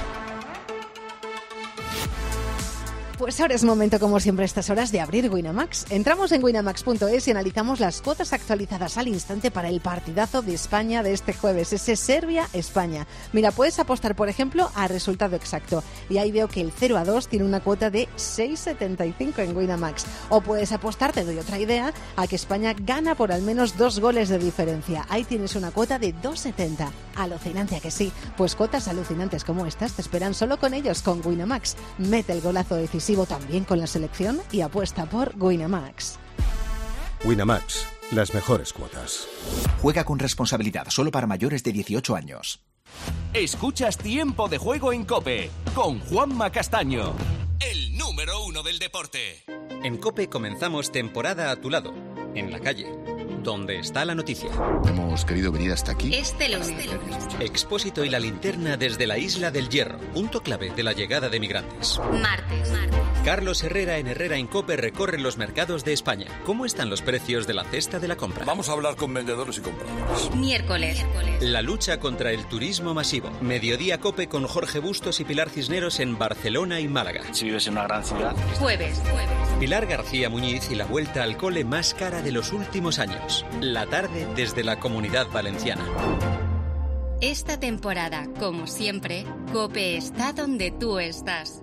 S10: Pues ahora es momento, como siempre a estas horas, de abrir Winamax. Entramos en winamax.es y analizamos las cuotas actualizadas al instante para el partidazo de España de este jueves, ese Serbia-España. Mira, puedes apostar, por ejemplo, a resultado exacto. Y ahí veo que el 0-2 tiene una cuota de 6,75 en Winamax. O puedes apostar, te doy otra idea, a que España gana por al menos 2 goles de diferencia. Ahí tienes una cuota de 2,70. Alucinante, ¿a que sí? Pues cuotas alucinantes como estas te esperan solo con ellos, con Winamax. Mete el golazo decisivo también con la selección y apuesta por Winamax.
S11: Winamax, las mejores cuotas.
S12: Juega con responsabilidad, solo para mayores de 18 años.
S26: Escuchas Tiempo de Juego en COPE con Juanma Castaño, el número 1 del deporte.
S15: En COPE comenzamos temporada a tu lado, en la calle, donde está la noticia.
S11: Hemos querido venir hasta aquí.
S1: Este lunes.
S15: Expósito y la linterna desde la Isla del Hierro, punto clave de la llegada de migrantes.
S1: Martes.
S15: Carlos Herrera en Herrera en COPE recorre los mercados de España. ¿Cómo están los precios de la cesta de la compra?
S25: Vamos a hablar con vendedores y compradores.
S1: Miércoles.
S15: La lucha contra el turismo masivo. Mediodía COPE con Jorge Bustos y Pilar Cisneros en Barcelona y Málaga.
S16: Si vives en una gran ciudad.
S1: Jueves.
S15: Pilar García Muñiz y la vuelta al cole más cara de los últimos años. La tarde desde la Comunidad Valenciana.
S1: Esta temporada, como siempre, COPE está donde tú estás.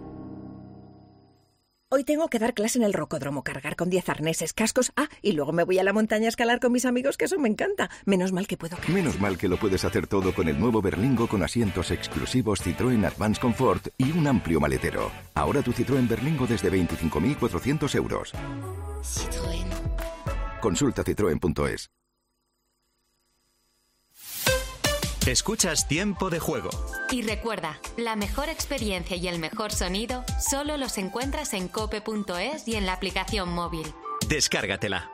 S17: Hoy tengo que dar clase en el rocódromo, cargar con 10 arneses, cascos. Y luego me voy a la montaña a escalar con mis amigos, que eso me encanta. Menos mal que puedo.
S11: Menos mal que lo puedes hacer todo con el nuevo Berlingo con asientos exclusivos Citroën Advance Comfort y un amplio maletero. Ahora tu Citroën Berlingo desde 25.400 euros.
S1: Citroën.
S11: Consulta citroen.es.
S26: Escuchas Tiempo de Juego.
S1: Y recuerda, la mejor experiencia y el mejor sonido solo los encuentras en cope.es y en la aplicación móvil.
S26: Descárgatela.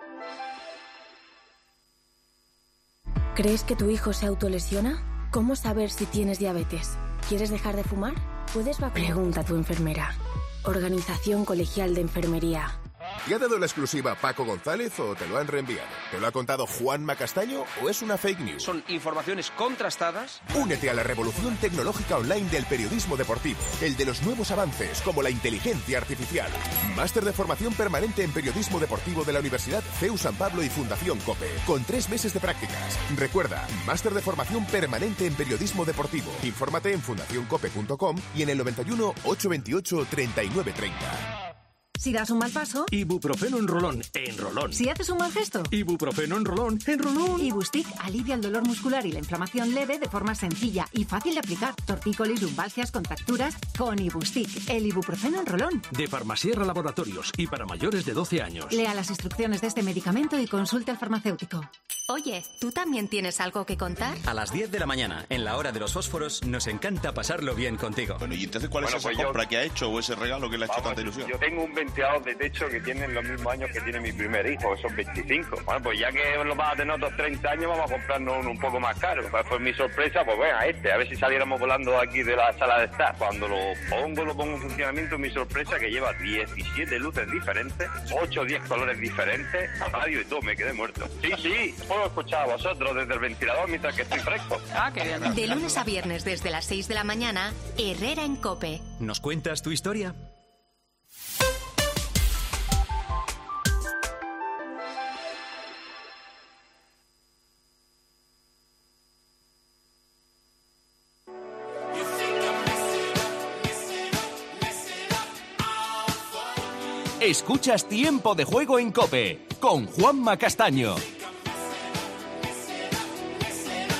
S21: ¿Crees que tu hijo se autolesiona? ¿Cómo saber si tienes diabetes? ¿Quieres dejar de fumar? ¿Puedes vacunar? Pregunta a tu enfermera. Organización Colegial de Enfermería.
S11: ¿Te ha dado la exclusiva Paco González o te lo han reenviado? ¿Te lo ha contado Juanma Castaño o es una fake news?
S19: Son informaciones contrastadas.
S11: Únete a la revolución tecnológica online del periodismo deportivo, el de los nuevos avances como la inteligencia artificial. Máster de formación permanente en periodismo deportivo de la Universidad CEU San Pablo y Fundación COPE, con 3 meses de prácticas. Recuerda, máster de formación permanente en periodismo deportivo. Infórmate en fundacioncope.com y en el 91 828 3930.
S21: Si das un mal paso,
S26: Ibuprofeno en rolón, en rolón.
S21: si haces un mal gesto,
S26: Ibuprofeno en rolón, en rolón.
S21: Ibustic alivia el dolor muscular y la inflamación leve de forma sencilla y fácil de aplicar. Tortícolis, lumbalgias, contracturas, con Ibustic, el ibuprofeno en rolón.
S26: De Farmasierra Laboratorios y para mayores de 12 años.
S21: Lea las instrucciones de este medicamento y consulte al farmacéutico.
S1: Oye, ¿tú también tienes algo que contar?
S15: A las 10 de la mañana, en la hora de los fósforos, nos encanta pasarlo bien contigo.
S22: Bueno, ¿y entonces cuál es esa compra que ha hecho o ese regalo que le ha hecho tanta ilusión?
S23: Yo tengo un ventilador de techo que tiene los mismos años que tiene mi primer hijo, esos 25. Bueno, pues ya que lo vas a tener otros 30 años, vamos a comprarnos uno un poco más caro. Pues mi sorpresa, pues venga, a ver si saliéramos volando aquí de la sala de estar. Cuando lo pongo en funcionamiento, mi sorpresa que lleva 17 luces diferentes, 8 o 10 colores diferentes, radio y todo, me quedé muerto. Sí, puedo escuchar a vosotros desde el ventilador mientras que estoy fresco.
S1: Qué bien. De lunes a viernes desde las 6 de la mañana, Herrera en COPE.
S15: ¿Nos cuentas tu historia?
S26: Escuchas Tiempo de Juego en COPE con Juanma Castaño.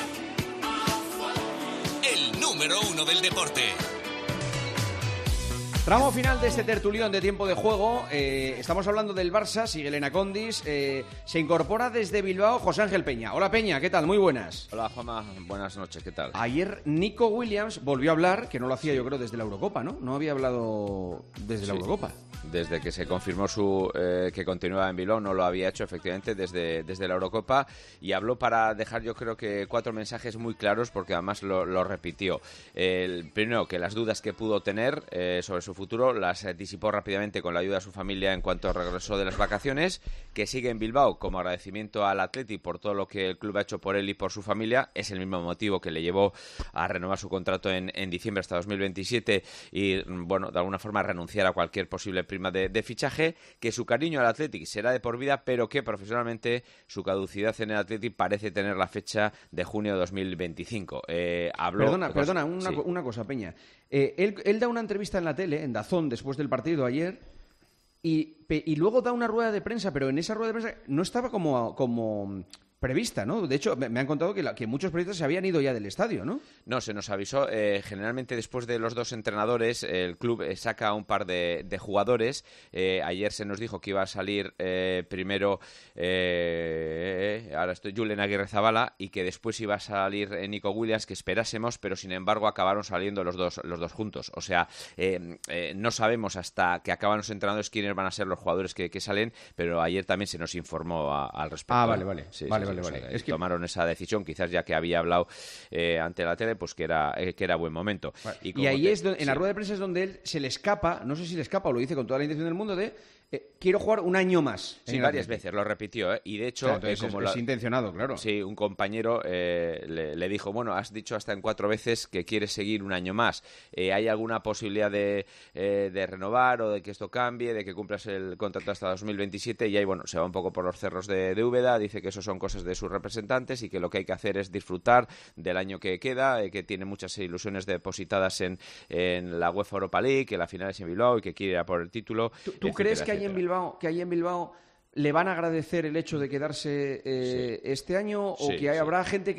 S26: El número 1 del deporte.
S20: Tramo final de este tertulión de tiempo de juego. Estamos hablando del Barça, sigue Elena Condis. Se incorpora desde Bilbao José Ángel Peña. Hola Peña, ¿qué tal? Muy buenas.
S2: Hola Juanma, buenas noches, ¿qué tal?
S20: Ayer Nico Williams volvió a hablar, que no lo hacía yo creo desde la Eurocopa, ¿no? No había hablado desde la Eurocopa.
S2: Desde que se confirmó que continuaba en Bilbao, no lo había hecho efectivamente desde la Eurocopa, y habló para dejar yo creo que 4 mensajes muy claros, porque además lo repitió. El primero, que las dudas que pudo tener sobre su futuro las disipó rápidamente con la ayuda de su familia en cuanto regresó de las vacaciones, que sigue en Bilbao como agradecimiento al Athletic por todo lo que el club ha hecho por él y por su familia. Es el mismo motivo que le llevó a renovar su contrato en diciembre hasta 2027 y, bueno, de alguna forma renunciar a cualquier posible prima de fichaje, que su cariño al Athletic será de por vida, pero que profesionalmente su caducidad en el Athletic parece tener la fecha de junio de 2025.
S20: Perdona, una cosa, Peña. Él da una entrevista en la tele, en DAZN, después del partido ayer, y luego da una rueda de prensa, pero en esa rueda de prensa no estaba como prevista, ¿no? De hecho, me han contado que muchos periodistas se habían ido ya del estadio, ¿no?
S2: No, se nos avisó. Generalmente después de los 2 entrenadores, el club saca un par de jugadores. Ayer se nos dijo que iba a salir primero Julen Aguirrezabala, y que después iba a salir Nico Williams, que esperásemos, pero sin embargo acabaron saliendo los dos juntos. O sea, no sabemos hasta que acaban los entrenadores quiénes van a ser los jugadores que salen, pero ayer también se nos informó al respecto.
S20: Vale.
S2: Sí. Es que tomaron esa decisión, quizás ya que había hablado ante la tele, pues que era buen momento.
S20: Vale. Y ahí en la rueda de prensa es donde él se le escapa, no sé si le escapa o lo dice con toda la intención del mundo, de quiero jugar un año más.
S2: Sí, varias veces lo repitió, y de hecho...
S20: Claro, es intencionado, claro.
S2: Sí, un compañero le dijo, bueno, has dicho hasta en 4 veces que quieres seguir un año más. ¿Hay alguna posibilidad de renovar o de que esto cambie, de que cumplas el contrato hasta 2027? Y ahí, bueno, se va un poco por los cerros de Úbeda, dice que eso son cosas de sus representantes y que lo que hay que hacer es disfrutar del año que queda, que tiene muchas ilusiones depositadas en la UEFA Europa League, que la final es en Bilbao y que quiere ir a por el título.
S20: ¿Tú crees que ahí en Bilbao le van a agradecer el hecho de quedarse este año, o que habrá gente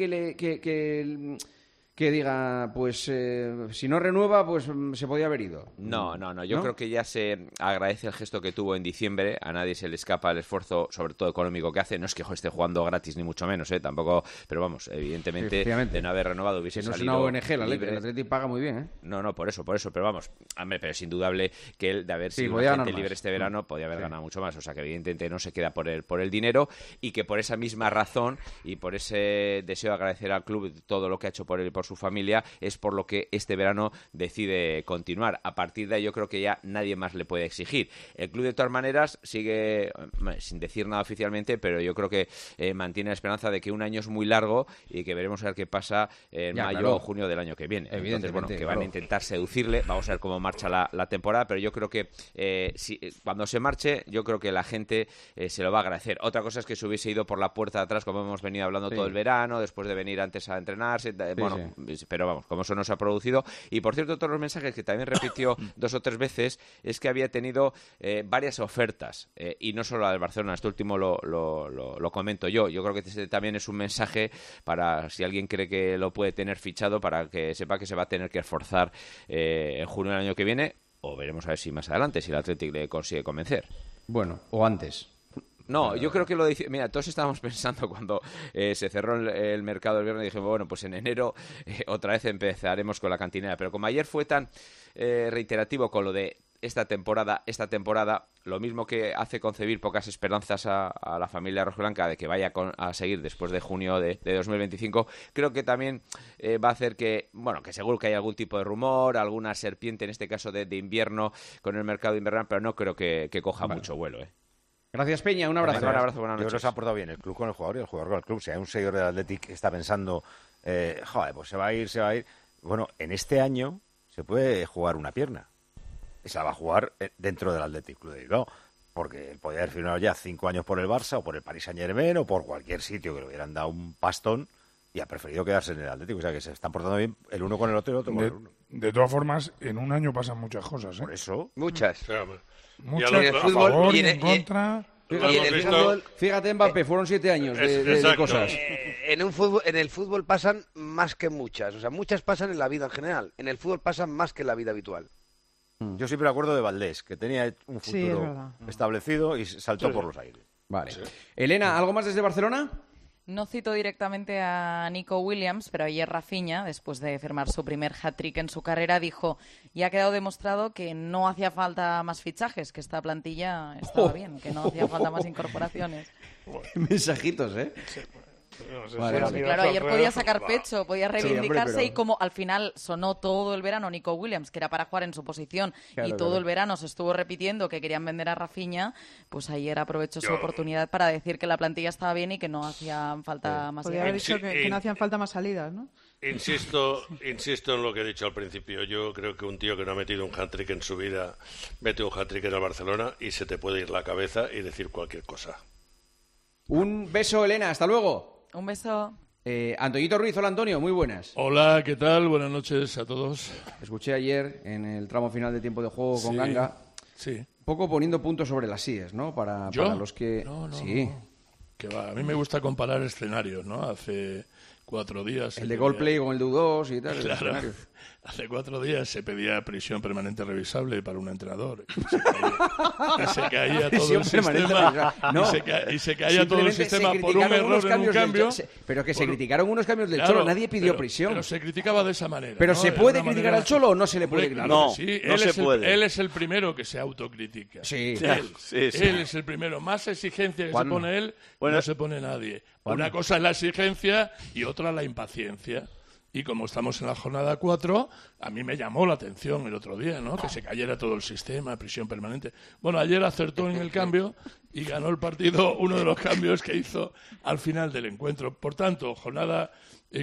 S20: que diga, pues si no renueva, pues se podía haber ido?
S2: No. Yo creo que ya se agradece el gesto que tuvo en diciembre. A nadie se le escapa el esfuerzo, sobre todo económico, que hace. No es que esté jugando gratis, ni mucho menos, tampoco. Pero vamos, evidentemente, de no haber renovado hubiese salido.
S20: No es una ONG, el Athletic paga muy bien,
S2: No, por eso. Pero vamos, hombre, pero es indudable que él, de haber sido un agente libre este verano, podía haber ganado mucho más. O sea, que evidentemente no se queda por el dinero, y que por esa misma razón y por ese deseo de agradecer al club todo lo que ha hecho por él y por su familia, es por lo que este verano decide continuar. A partir de ahí yo creo que ya nadie más le puede exigir. El club de todas maneras sigue, sin decir nada oficialmente, pero yo creo que mantiene la esperanza de que un año es muy largo y que veremos a ver qué pasa en mayo o junio del año que viene. Entonces, bueno, que van a intentar seducirle, vamos a ver cómo marcha la temporada, pero yo creo que cuando se marche, yo creo que la gente se lo va a agradecer. Otra cosa es que se hubiese ido por la puerta de atrás, como hemos venido hablando todo el verano, después de venir antes a entrenarse, pero vamos, como eso no se ha producido. Y por cierto, todos los mensajes que también repitió 2 o 3 veces es que había tenido varias ofertas, y no solo la del Barcelona. Este último lo comento yo. Yo creo que este también es un mensaje para, si alguien cree que lo puede tener fichado, para que sepa que se va a tener que esforzar en junio del año que viene, o veremos a ver si más adelante, si el Athletic le consigue convencer.
S20: Bueno, o antes.
S2: No, yo creo que lo dice. Mira, todos estábamos pensando cuando se cerró el mercado el viernes, dijimos, bueno, pues en enero otra vez empezaremos con la cantinera. Pero como ayer fue tan reiterativo con lo de esta temporada, lo mismo que hace concebir pocas esperanzas a la familia rojiblanca de que vaya a seguir después de junio de 2025, creo que también va a hacer que, bueno, que seguro que hay algún tipo de rumor, alguna serpiente en este caso de invierno con el mercado invernal, pero no creo que coja mucho vuelo,
S20: Gracias, Peña. Un abrazo.
S2: Un abrazo, buenas noches.
S6: Yo creo que se ha portado bien el club con el jugador y el jugador con el club. Si hay un seguidor del Athletic que está pensando, pues se va a ir. Bueno, en este año se puede jugar una pierna. Se la va a jugar dentro del Athletic Club de Bilbao. Porque podía haber firmado ya 5 años por el Barça o por el Paris Saint-Germain o por cualquier sitio que le hubieran dado un pastón, y ha preferido quedarse en el Atlético. O sea, que se están portando bien el uno con el otro y el otro con el uno.
S7: De todas formas, en un año pasan muchas cosas,
S6: Por eso.
S18: Muchas.
S7: Muchas, a favor y en contra.
S20: Fíjate, Mbappé, fueron 7 años de cosas.
S18: En el fútbol pasan más que muchas. O sea, muchas pasan en la vida en general. En el fútbol pasan más que en la vida habitual.
S6: Yo siempre me acuerdo de Valdés, que tenía un futuro establecido y saltó por los aires.
S20: Vale. Elena, ¿algo más desde Barcelona?
S4: No cito directamente a Nico Williams, pero ayer Rafinha, después de firmar su primer hat-trick en su carrera, dijo: ya ha quedado demostrado que no hacía falta más fichajes, que esta plantilla estaba bien, que no hacía falta más incorporaciones.
S20: Mensajitos, ¿eh?
S7: Sí.
S4: Claro, ayer podía sacar pecho, podía reivindicarse y como al final sonó todo el verano Nico Williams, que era para jugar en su posición, y todo el verano se estuvo repitiendo que querían vender a Rafinha, pues ayer aprovechó su oportunidad para decir que la plantilla estaba bien y que no hacían falta más.
S3: Podría haber dicho que no hacían falta más salidas, ¿no?
S8: Insisto en lo que he dicho al principio. Yo creo que un tío que no ha metido un hat-trick en su vida mete un hat-trick en el Barcelona y se te puede ir la cabeza y decir cualquier cosa.
S20: Un beso, Elena, hasta luego.
S4: Un beso.
S20: Antoñito Ruiz, hola Antonio, muy buenas.
S9: Hola, ¿qué tal? Buenas noches a todos.
S20: Escuché ayer en el tramo final de tiempo de juego con Ganga,
S9: un
S20: poco poniendo puntos sobre las síes, ¿no? Para los que...
S9: No. Que va, a mí me gusta comparar escenarios, ¿no? Hace 4 días...
S20: El de Goldplay con el de U2 y tal.
S9: Claro, hace 4 días se pedía prisión permanente revisable para un entrenador. Y se caía todo el sistema. Y se caía todo el sistema por un error en un cambio.
S20: Pero que se criticaron unos cambios del Cholo, nadie pidió prisión.
S9: Pero se criticaba de esa manera.
S20: ¿Pero se puede criticar al Cholo o no se le puede criticar?
S9: No, se puede. Él es el primero que se autocritica.
S20: Sí.
S9: Él es el primero. Más exigencia que se pone él, no se pone nadie. Una cosa es la exigencia y otra la impaciencia. Y como estamos en la jornada 4, a mí me llamó la atención el otro día, ¿no? Que se cayera todo el sistema, prisión permanente. Bueno, ayer acertó en el cambio y ganó el partido uno de los cambios que hizo al final del encuentro. Por tanto, jornada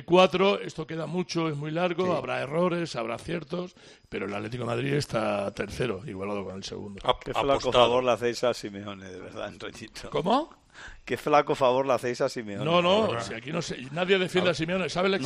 S9: 4, esto queda mucho, es muy largo, habrá errores, habrá aciertos, pero el Atlético de Madrid está tercero, igualado con el segundo.
S13: Qué flaco favor le hacéis a Simeone, de verdad, Antoñito.
S9: ¿Cómo?
S13: Qué flaco favor le hacéis a Simeone.
S9: No, si aquí nadie defiende a Simeone. ¿Sabes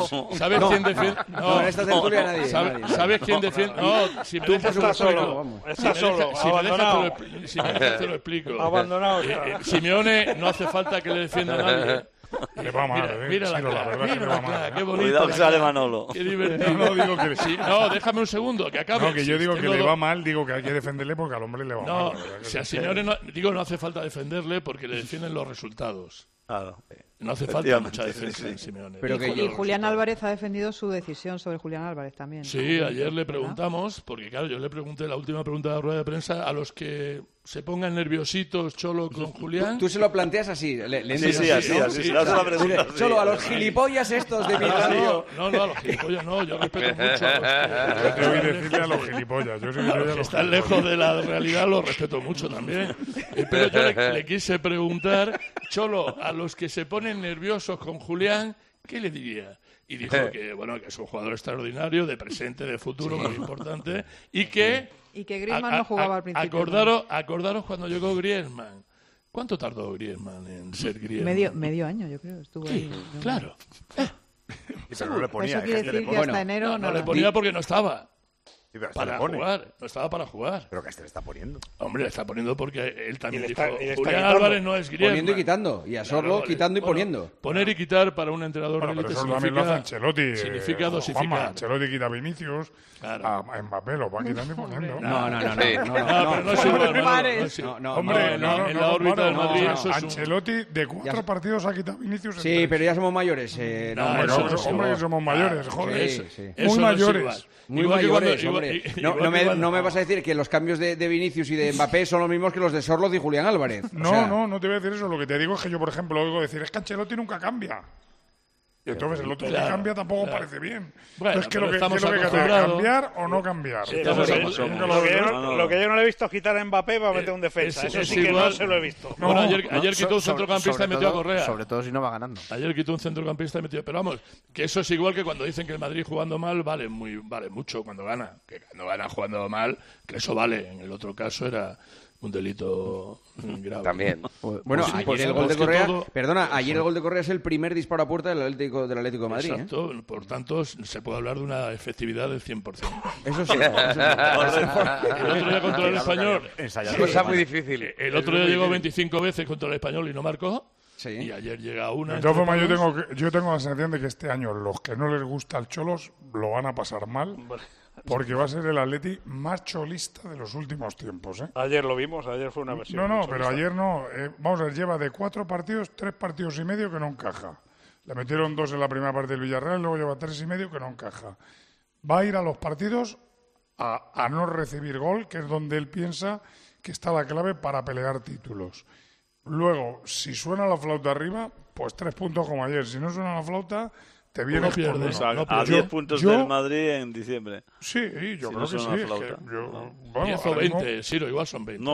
S9: quién defiende?
S20: No, en esta tertulia nadie.
S9: ¿Sabes quién defiende? No, si me dejas
S13: estás solo. Estás solo, abandonado.
S9: Si me dejas te lo explico.
S13: Abandonado.
S9: Simeone no hace falta que le defienda a nadie.
S7: Le va mal,
S9: mira la cara, qué bonito.
S13: Cuidado que sale Manolo.
S9: Qué divertido.
S7: No, digo que sí.
S9: No, déjame un segundo, que acabe.
S7: No, que yo digo que le va mal, digo que hay que defenderle porque al hombre le va mal.
S9: No, si a Simeone no hace falta defenderle porque le defienden los resultados.
S13: Claro.
S9: No hace falta mucha defensa en Simeone.
S3: Y Julián Álvarez ha defendido su decisión sobre Julián Álvarez también.
S9: Sí, ayer le preguntamos, porque claro, yo le pregunté la última pregunta de la rueda de prensa a los que se pongan nerviositos Cholo con Julián.
S20: Tú se lo planteas así.
S13: Así.
S20: Cholo, a los gilipollas estos de mi
S9: radio. No, a los gilipollas no, yo respeto mucho a los
S7: Yo te voy a decirle a los gilipollas.
S9: Los que están lejos de la realidad los respeto mucho también. Pero yo le quise preguntar, Cholo, a los que se ponen nerviosos con Julián, ¿qué le diría? Y dijo que es un jugador extraordinario, de presente, de futuro, muy importante, y que
S3: Griezmann no jugaba al principio.
S9: Acordaros cuando llegó Griezmann. ¿Cuánto tardó Griezmann en ser Griezmann?
S3: Medio año, yo creo. Estuvo ahí.
S9: Claro.
S6: Pero no le ponía.
S3: Eso quiere decir que hasta enero
S9: no le ponía porque no estaba.
S6: Sí, pero
S9: para jugar, no estaba para jugar.
S6: Pero que este le está poniendo.
S9: Hombre, le está poniendo porque él también dijo, Julián Álvarez no es Griezmann.
S20: Poniendo y quitando, y a Sorlo quitando y poniendo.
S9: Poner y quitar para un entrenador de élite significa dosificar.
S7: Juanma, Ancelotti quita a Vinicius, a Mbappé lo va quitando y poniendo.
S9: No, pero no es igual. Hombre, en la órbita del Madrid eso es
S7: Ancelotti de 4 partidos ha quitado a Vinicius.
S20: Sí, pero ya somos mayores.
S7: Hombre, somos mayores, joder. Muy mayores.
S20: Muy mayores, hombre. No me vas a decir que los cambios de Vinicius y de Mbappé son los mismos que los de Sorloz y Julián Álvarez.
S7: No te voy a decir eso. Lo que te digo es que yo, por ejemplo, oigo decir, es que Ancelotti nunca cambia. Y entonces el otro que cambia tampoco parece bien.
S9: Bueno,
S7: entonces, ¿qué es lo que hace? ¿Cambiar o no cambiar?
S13: Sí, lo que yo no le he visto es quitar a Mbappé para meter un defensa. Eso sí que no se lo he visto.
S9: Ayer quitó un centrocampista y metió a Correa.
S5: Sobre todo si no va ganando.
S9: Ayer quitó un centrocampista y metió... Pero vamos, que eso es igual que cuando dicen que el Madrid jugando mal vale mucho cuando gana. Que cuando gana jugando mal, que eso vale. En el otro caso era un delito grave.
S18: También.
S20: Bueno, ayer el gol de Correa... ayer el gol de Correa es el primer disparo a puerta del Atlético de Madrid.
S9: Exacto. Por tanto, se puede hablar de una efectividad del 100%.
S20: Eso sí.
S9: El otro día contra el Español...
S18: Cosa muy difícil.
S9: El otro día llegó 25 veces contra el Español y no marcó. y ayer llega una.
S7: De todas formas, yo tengo la sensación de que este año los que no les gusta el Cholos lo van a pasar mal, porque va a ser el Atleti más cholista de los últimos tiempos.
S13: Ayer lo vimos, ayer fue una versión.
S7: No, pero ayer no. Vamos a ver, lleva de 4 partidos, 3 partidos y medio que no encaja. Le metieron 2 en la primera parte del Villarreal, luego lleva 3 y medio que no encaja. Va a ir a los partidos a no recibir gol, que es donde él piensa que está la clave para pelear títulos. Luego, si suena la flauta arriba, pues 3 puntos como ayer. Si no suena la flauta, te viene
S10: a 10 puntos del Madrid en diciembre.
S7: Sí, yo creo que sí.
S9: 10 o 20, Siro, igual son 20.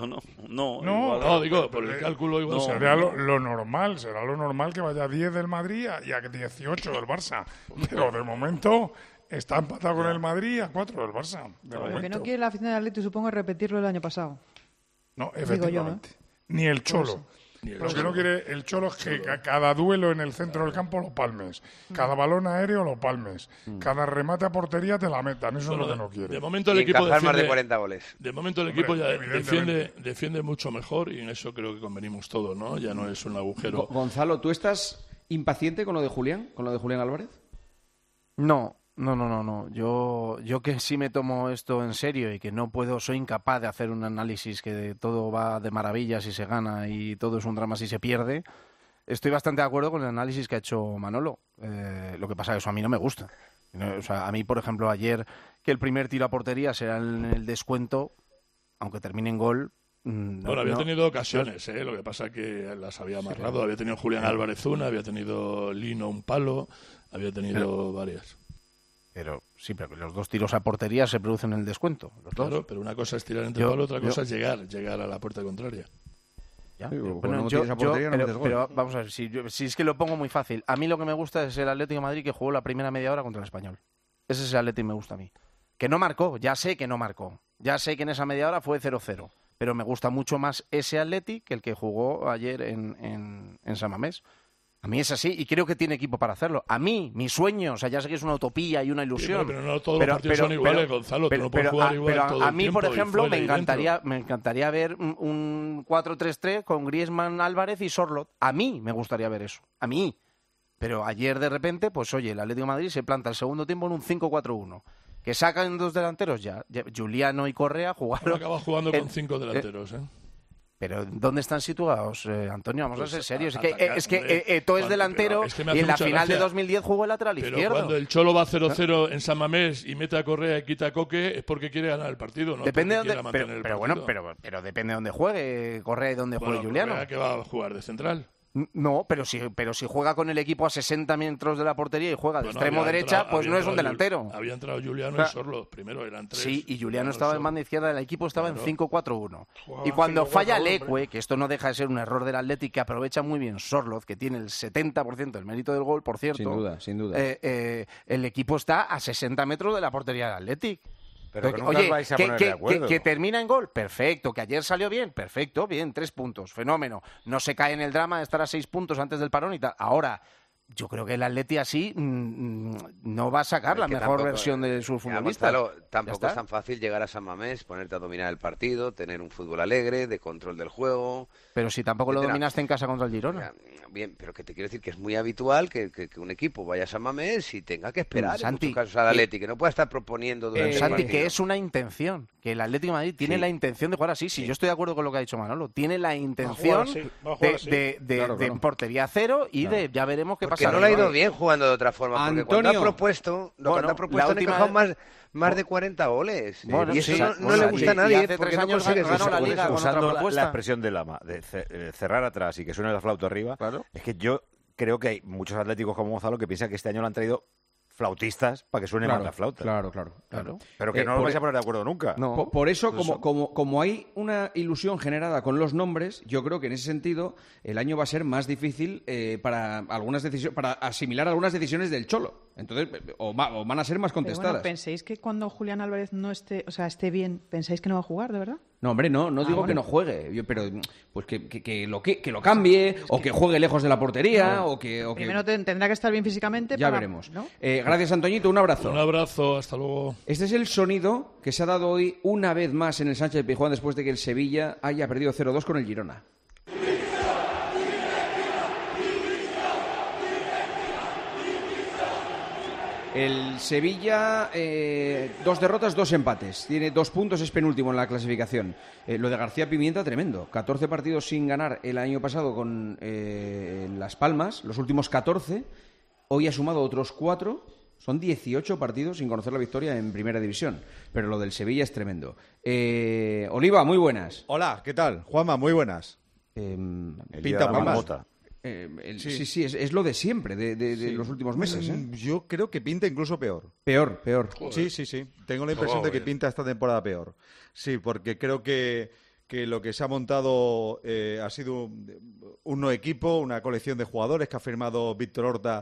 S10: No,
S9: digo, por el cálculo igual son 20.
S7: Será lo normal que vaya a 10 del Madrid y a 18 del Barça. Pero de momento está empatado con el Madrid a 4 del Barça.
S3: Lo que no quiere la afición del Atlético, supongo, es repetirlo el año pasado.
S7: No, efectivamente. Ni el Cholo. Lo que no quiere el Cholo es que cada duelo en el centro del campo lo palmes, cada balón aéreo lo palmes, cada remate a portería te la metan. Eso es lo que no quiere.
S9: De momento el equipo
S18: defiende más de 40 goles.
S9: De momento el equipo ya defiende mucho mejor y en eso creo que convenimos todos, ¿no? Ya no es un agujero.
S20: Gonzalo, ¿tú estás impaciente con lo de Julián Álvarez?
S5: No. Yo que sí me tomo esto en serio y que soy incapaz de hacer un análisis que todo va de maravilla si se gana y todo es un drama si se pierde. Estoy bastante de acuerdo con el análisis que ha hecho Manolo. Lo que pasa es que eso a mí no me gusta. O sea, a mí, por ejemplo, ayer que el primer tiro a portería será en el descuento, aunque termine en gol.
S9: Había tenido ocasiones, lo que pasa es que las había amarrado. Había tenido Julián Álvarez una, había tenido Lino un palo, había tenido varias.
S5: Pero los 2 tiros a portería se producen en el descuento.
S9: Claro, pero una cosa es tirar entre palo, otra cosa es llegar a la puerta contraria.
S5: Pero vamos a ver, si es que lo pongo muy fácil. A mí lo que me gusta es el Atlético de Madrid que jugó la primera media hora contra el Español. Ese es el Atlético que me gusta a mí. Que no marcó, ya sé que no marcó. Ya sé que en esa media hora fue 0-0. Pero me gusta mucho más ese Atlético que el que jugó ayer en San Mamés. A mí es así y creo que tiene equipo para hacerlo. A mí, mi sueño, o sea, ya sé que es una utopía y una ilusión.
S9: Pero no todos los partidos son iguales, Gonzalo. Tú no puedes jugar igual todo
S5: a mí,
S9: el
S5: por ejemplo, me
S9: encantaría
S5: ver un 4-3-3 con Griezmann, Álvarez y Sorloth. A mí me gustaría ver eso. A mí. Pero ayer, de repente, pues oye, el Atlético de Madrid se planta el segundo tiempo en un 5-4-1. Que sacan 2 delanteros ya. Giuliano y Correa jugaron...
S9: Acaba jugando con 5 delanteros,
S5: Pero ¿dónde están situados, Antonio? Vamos a ser serios. Es que Eto'o es delantero y en la final de 2010 jugó el lateral izquierdo.
S9: Pero cuando el Cholo va 0-0 en San Mamés y mete a Correa y quita a Coque es porque quiere ganar el partido, ¿no?
S5: Depende de dónde, pero depende de dónde juegue Correa y dónde juegue Giuliano.
S9: Correa que va a jugar de central.
S5: No, pero si juega con el equipo a 60 metros de la portería y juega de extremo derecha, pues no es un delantero.
S9: Había entrado Giuliano y Sorloth, primero eran 3.
S5: Sí, y Giuliano estaba en banda izquierda, el equipo estaba en 5-4-1. Y cuando falla Leque, que esto no deja de ser un error del Atlético, que aprovecha muy bien Sorloth, que tiene el 70% del mérito del gol, por cierto.
S20: Sin duda.
S5: El equipo está a 60 metros de la portería del Atlético.
S6: Pero que nunca vais a poner de acuerdo.
S5: Que termina en gol, perfecto. Que ayer salió bien, perfecto, bien, 3 puntos, fenómeno. No se cae en el drama de estar a 6 puntos antes del parón y tal. Ahora, yo creo que el Atleti así no va a sacar la mejor versión de sus futbolistas.
S18: Tampoco es tan fácil llegar a San Mamés, ponerte a dominar el partido, tener un fútbol alegre, de control del juego.
S5: Pero si tampoco lo dominaste en casa contra el Girona.
S18: Bien, pero que te quiero decir que es muy habitual que un equipo vaya a San Mamés y tenga que esperar en muchos casos al Atleti, que no pueda estar proponiendo durante el partido.
S5: Que es una intención, que el Atlético de Madrid tiene la intención de jugar así. Sí, yo estoy de acuerdo con lo que ha dicho Manolo. Tiene la intención de portería cero y ya veremos qué pasa.
S18: Que no le ha ido bien jugando de otra forma, porque cuando ha propuesto han encajado más de 40 goles. Y eso no le gusta a nadie.
S5: Hace 3 años ganó la Liga
S6: usando la expresión de cerrar atrás y que suene la flauta arriba. Claro. Es que yo creo que hay muchos atléticos como Gonzalo que piensan que este año lo han traído flautistas para que suene más la flauta.
S20: Claro.
S6: Pero que no os vais a poner de acuerdo nunca.
S20: No. Por eso, como hay una ilusión generada con los nombres, yo creo que en ese sentido el año va a ser más difícil para asimilar algunas decisiones del Cholo. Entonces, o van a ser más contestadas.
S3: Pero bueno, ¿pensáis que cuando Julián Álvarez no esté, esté bien, pensáis que no va a jugar, de verdad?
S20: No, hombre, no digo que no juegue, pero pues que lo cambie, o que juegue lejos de la portería, o que...
S3: Primero tendrá que estar bien físicamente.
S20: Ya veremos. ¿No? Gracias, Antoñito, un abrazo.
S9: Un abrazo, hasta luego.
S20: Este es el sonido que se ha dado hoy una vez más en el Sánchez-Pizjuán después de que el Sevilla haya perdido 0-2 con el Girona. El Sevilla, 2 derrotas, 2 empates. Tiene 2 puntos, es penúltimo en la clasificación. Lo de García Pimienta, tremendo. 14 partidos sin ganar el año pasado con Las Palmas, los últimos 14. Hoy ha sumado otros 4. Son 18 partidos sin conocer la victoria en Primera División. Pero lo del Sevilla es tremendo. Oliva, muy buenas.
S12: Hola, ¿qué tal? Juanma, muy buenas. Pinta muy mal.
S20: Sí, es lo de siempre, de los últimos meses.
S12: Yo creo que pinta incluso peor.
S20: Peor.
S12: Joder. Sí. Tengo la impresión de que pinta esta temporada peor. Sí, porque creo que lo que se ha montado ha sido un nuevo equipo, una colección de jugadores que ha firmado Víctor Horta,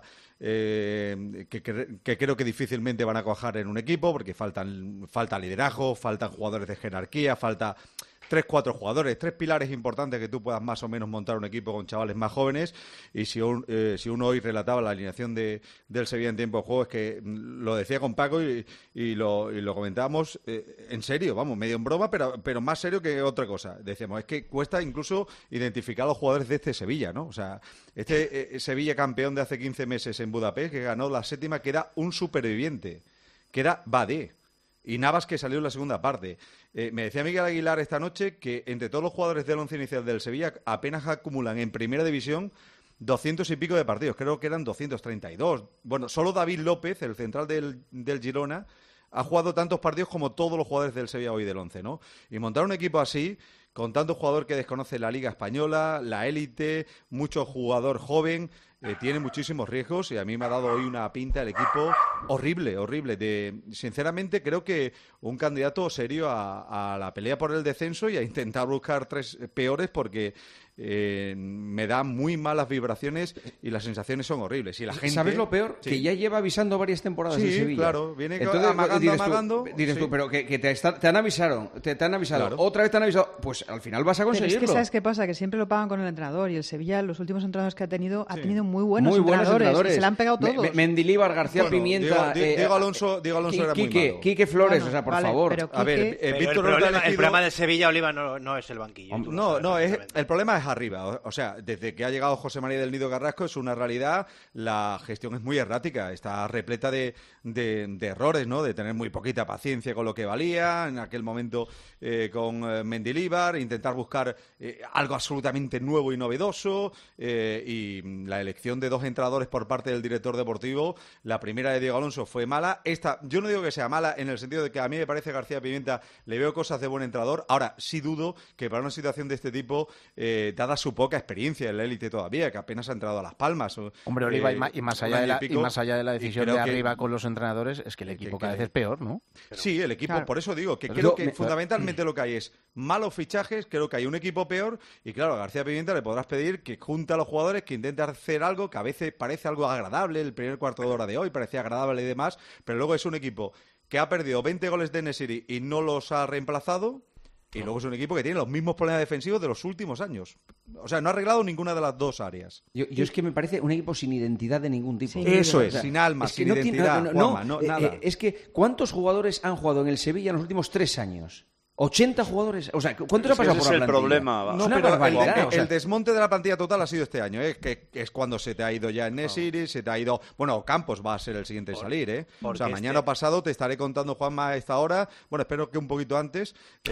S12: que creo que difícilmente van a cuajar en un equipo, porque falta liderazgo, faltan jugadores de jerarquía, falta 3-4 jugadores, 3 pilares importantes que tú puedas más o menos montar un equipo con chavales más jóvenes. Y si uno hoy relataba la alineación del Sevilla en tiempo de juego, es que lo decía con Paco y lo comentábamos en serio, vamos, medio en broma, pero más serio que otra cosa. Decíamos, es que cuesta incluso identificar a los jugadores de este Sevilla, ¿no? O sea, este Sevilla campeón de hace 15 meses en Budapest, que ganó la 7ª, que era un superviviente, que era Badé. Y Navas, que salió en la segunda parte. Me decía Miguel Aguilar esta noche que entre todos los jugadores del once inicial del Sevilla apenas acumulan en Primera División 200 y pico de partidos. Creo que eran 232. Bueno, solo David López, el central del Girona, ha jugado tantos partidos como todos los jugadores del Sevilla hoy del once, ¿no? Y montar un equipo así, con tanto jugador que desconoce la Liga Española, la élite, mucho jugador joven, tiene muchísimos riesgos, y a mí me ha dado hoy una pinta el equipo horrible. Sinceramente, creo que un candidato serio a la pelea por el descenso y a intentar buscar 3 peores, porque me da muy malas vibraciones y las sensaciones son horribles. Y la gente,
S20: ¿sabes lo peor? Sí. Que ya lleva avisando varias temporadas en Sevilla.
S12: Sí, claro, viene amagando.
S20: Dices tú, pero que te han avisado. Claro. Otra vez te han avisado. Pues al final vas a conseguirlo.
S3: Pero es que ¿sabes qué pasa? Que siempre lo pagan con el entrenador, y el Sevilla, los últimos entrenadores que ha tenido muy buenos entrenadores. Se le han pegado todos.
S20: Mendilibar, García Pimienta...
S12: Diego Alonso era muy malo.
S20: Quique Flores, o sea, por favor.
S19: A ver, el problema de Sevilla, Oliva, no es el banquillo.
S12: El problema es arriba. O sea, desde que ha llegado José María del Nido Carrasco es una realidad. La gestión es muy errática. Está repleta de errores, ¿no? De tener muy poquita paciencia con lo que valía. En aquel momento con Mendilibar, intentar buscar algo absolutamente nuevo y novedoso. Y la elección de 2 entrenadores por parte del director deportivo, la primera de Diego Alonso fue mala. Esta, yo no digo que sea mala en el sentido de que a mí me parece García Pimienta, le veo cosas de buen entrenador. Ahora, sí dudo que para una situación de este tipo, dada su poca experiencia en la élite todavía, que apenas ha entrado a Las Palmas.
S5: Hombre, Oliva, y más allá de la decisión de arriba con los entrenadores, es que el equipo cada vez es peor, ¿no?
S12: Sí, el equipo, claro. Por eso digo que creo que fundamentalmente lo que hay es malos fichajes, creo que hay un equipo peor, y claro, a García Pimienta le podrás pedir que junte a los jugadores, que intente hacer algo que a veces parece algo agradable. El primer cuarto de hora de hoy parecía agradable y demás, pero luego es un equipo que ha perdido 20 goles de Nesiri y no los ha reemplazado. Y luego es un equipo que tiene los mismos problemas defensivos de los últimos años. O sea, no ha arreglado ninguna de las 2 áreas.
S20: Yo es que me parece un equipo sin identidad de ningún tipo.
S12: Sí, eso es, sin alma, sin identidad,
S20: nada. Es que, ¿cuántos jugadores han jugado en el Sevilla en los últimos 3 años? 80 jugadores, o sea, ¿cuántos ha pasado por la plantilla?
S10: Es el problema.
S12: No, pero el desmonte de la plantilla total ha sido este año, que es cuando se te ha ido ya en Nesiri, se te ha ido... Bueno, Campos va a ser el siguiente en salir, O sea, mañana pasado te estaré contando, Juanma, a esta hora, bueno, espero que un poquito antes, que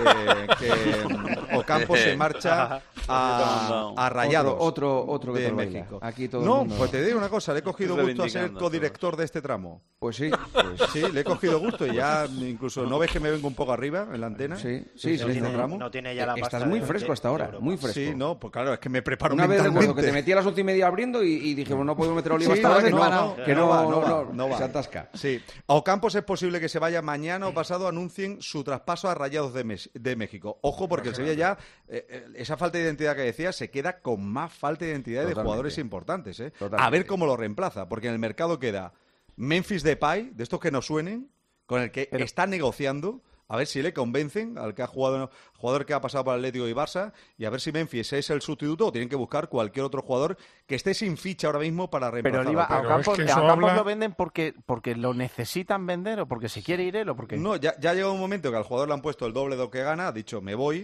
S12: Ocampos se marcha a Rayados.
S20: Otro
S12: de México. Aquí todo pues te digo una cosa, le he cogido gusto a ser codirector de este tramo.
S20: Pues sí.
S12: Sí, le he cogido gusto y ya incluso, ¿no ves que me vengo un poco arriba en la antena?
S20: Sí.
S19: No tiene ya la pasta.
S20: Estás muy fresco hasta ahora, muy fresco.
S12: Sí, no, pues claro, es que me preparo
S20: una
S12: mentalmente.
S20: Vez recuerdo que te metí a las 11:30 abriendo y dije, bueno, no puedo meter a Oliva hasta ahora, que no va. Se atasca.
S12: Sí. A Ocampos es posible que se vaya mañana o pasado, anuncien su traspaso a Rayados de México. Ojo, porque el Sevilla ya, esa falta de identidad que decía, se queda con más falta de identidad de jugadores importantes. A ver cómo lo reemplaza, porque en el mercado queda Memphis Depay, de estos que no suenen, con el que está negociando. A ver si le convencen al que ha jugado, jugador que ha pasado por Atlético y Barça, y a ver si Memphis es el sustituto o tienen que buscar cualquier otro jugador que esté sin ficha ahora mismo para reemplazarlo.
S5: Pero Oliva, a Ocampos lo venden porque lo necesitan vender, o porque se quiere ir él, o porque...
S12: No, ya ha llegado un momento que al jugador le han puesto el doble de lo que gana, ha dicho me voy,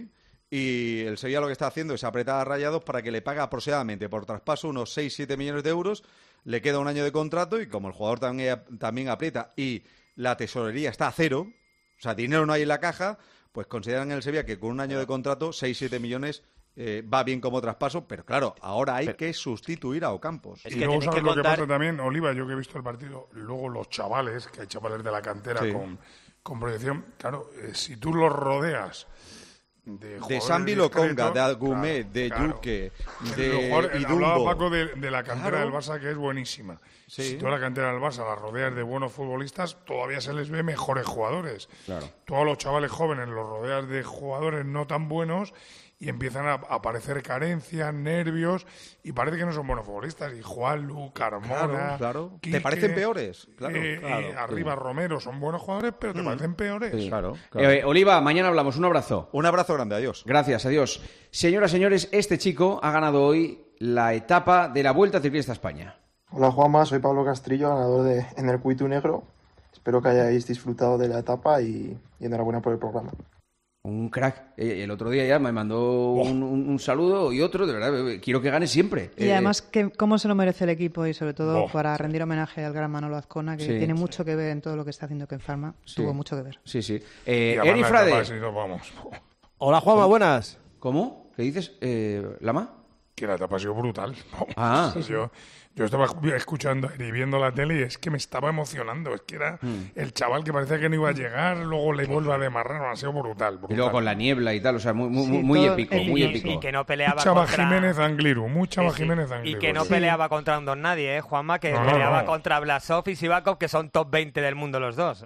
S12: y el Sevilla lo que está haciendo es apretar a Rayados para que le pague aproximadamente por traspaso unos 6-7 millones de euros, le queda un año de contrato y como el jugador también aprieta y la tesorería está a cero, o sea, dinero no hay en la caja, pues consideran en el Sevilla que con un año de contrato 6-7 millones va bien como traspaso, pero claro, ahora hay que sustituir a Ocampos.
S7: Y luego sabes lo que pasa también, Oliva, yo que he visto el partido, luego los chavales, que hay chavales de la cantera con proyección, claro, si tú los rodeas de Sambi Lokonga,
S12: de Algumet, de Yuque, de Idumbo.
S7: Hablaba Paco de la cantera del Barça, que es buenísima. Sí. Si tú a la cantera del Barça la rodeas de buenos futbolistas, todavía se les ve mejores jugadores.
S12: Claro.
S7: Tú a los chavales jóvenes los rodeas de jugadores no tan buenos y empiezan a aparecer carencias, nervios, y parece que no son buenos futbolistas. Y Juanlu, Carmona,
S12: claro.
S7: Quique,
S12: ¿te parecen peores? Claro,
S7: y arriba Romero son buenos jugadores, pero te parecen peores.
S12: Sí. Claro.
S20: Oliva, mañana hablamos. Un abrazo.
S12: Un abrazo grande, adiós.
S20: Gracias, adiós. Señoras, señores, este chico ha ganado hoy la etapa de la Vuelta Ciclista a España.
S11: Hola Juanma, soy Pablo Castrillo, ganador en el Cuitu Negro. Espero que hayáis disfrutado de la etapa y enhorabuena por el programa.
S20: Un crack. El otro día ya me mandó un saludo y otro, de verdad, quiero que gane siempre.
S3: Y además, cómo se lo merece el equipo y sobre todo para rendir homenaje al gran Manolo Azcona, que tiene mucho que ver en todo lo que está haciendo Ken Pharma. Tuvo mucho que ver.
S20: Sí, sí. Eri Frade.
S14: Hola Juanma, buenas.
S20: ¿Cómo? ¿Qué dices? ¿Lama?
S7: Que la etapa ha sido brutal.
S20: Ah.
S7: Yo estaba escuchando y viendo la tele y es que me estaba emocionando. Es que era el chaval que parecía que no iba a llegar, luego le vuelve a demarrar. Ha sido brutal.
S20: Y luego con la niebla y tal, o sea, muy épico, muy épico.
S16: Y que no peleaba
S7: contra Jiménez Angliru, Jiménez Angliru.
S16: Y que no peleaba contra un don nadie, Juanma, que peleaba contra Blasov y Sivakov, que son top 20 del mundo los dos.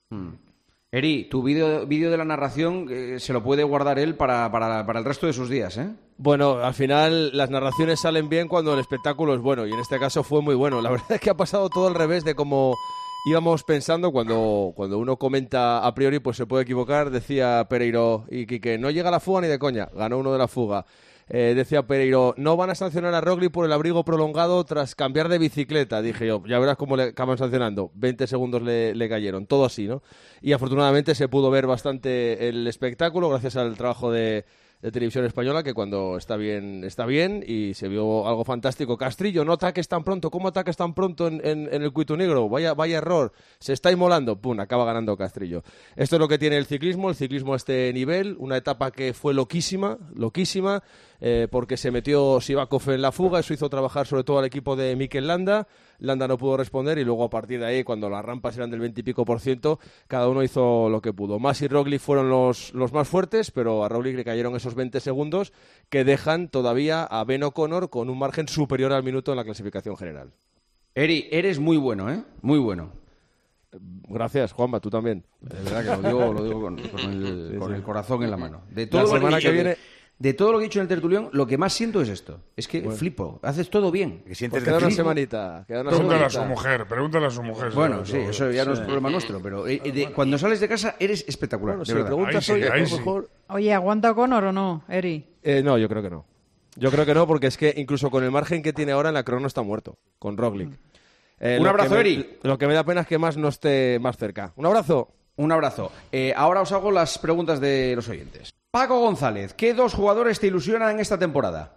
S20: Eri, tu vídeo de la narración se lo puede guardar él para el resto de sus días, ¿eh?
S14: Bueno, al final las narraciones salen bien cuando el espectáculo es bueno, y en este caso fue muy bueno. La verdad es que ha pasado todo al revés de como íbamos pensando. Cuando uno comenta a priori, pues se puede equivocar. Decía Pereiro y Quique, no llega la fuga ni de coña, ganó uno de la fuga. Decía Pereiro, no van a sancionar a Roglic por el abrigo prolongado tras cambiar de bicicleta. Dije yo, ya verás cómo le acaban sancionando. 20 segundos le cayeron, todo así, ¿no? Y afortunadamente se pudo ver bastante el espectáculo gracias al trabajo de Televisión Española, que cuando está bien, y se vio algo fantástico. Castrillo, no ataques tan pronto. ¿Cómo ataques tan pronto en el Cuitu Negro? Vaya error. Se está inmolando. Pum, acaba ganando Castrillo. Esto es lo que tiene el ciclismo a este nivel. Una etapa que fue loquísima, porque se metió Sivakov en la fuga. Eso hizo trabajar sobre todo al equipo de Mikel Landa. Landa no pudo responder y luego a partir de ahí, cuando las rampas eran del 20 y pico %, cada uno hizo lo que pudo. Mas y Roglic fueron los más fuertes, pero a Roglic le cayeron esos 20 segundos que dejan todavía a Ben O'Connor con un margen superior al minuto en la clasificación general.
S20: Eri, eres muy bueno, ¿eh? Muy bueno.
S14: Gracias, Juanma, tú también.
S20: De verdad que lo digo con el corazón en la mano. De todo
S14: la semana que viene...
S20: De todo lo que he dicho en el tertulión, lo que más siento es esto. Es que flipo, haces todo bien.
S14: Queda una semanita.
S7: Pregúntale a su mujer.
S20: Bueno, sí, eso ya no es problema nuestro, pero cuando sales de casa eres espectacular, de verdad.
S14: Mejor...
S3: Oye, ¿aguanta Conor o no, Eri?
S14: No, yo creo que no. Yo creo que no, porque es que incluso con el margen que tiene ahora en la crono está muerto, con Roglic.
S20: Un abrazo, Eri.
S14: Lo que me da pena es que más no esté más cerca. Un abrazo.
S20: Ahora os hago las preguntas de los oyentes. Paco González, ¿qué dos jugadores te ilusionan en esta temporada?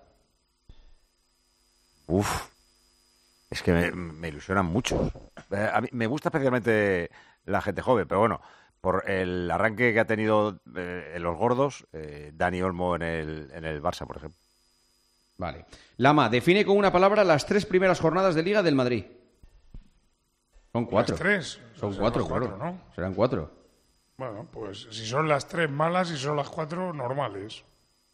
S6: Es que me ilusionan mucho. A mí me gusta especialmente la gente joven, pero bueno, por el arranque que ha tenido en los gordos, Dani Olmo en el Barça, por ejemplo.
S20: Vale. Lama, define con una palabra las 3 primeras jornadas de Liga del Madrid. Son 4.
S7: Las 3.
S20: Son 4, claro. ¿No? Serán 4.
S7: Bueno, pues si son las 3 malas y son las 4 normales.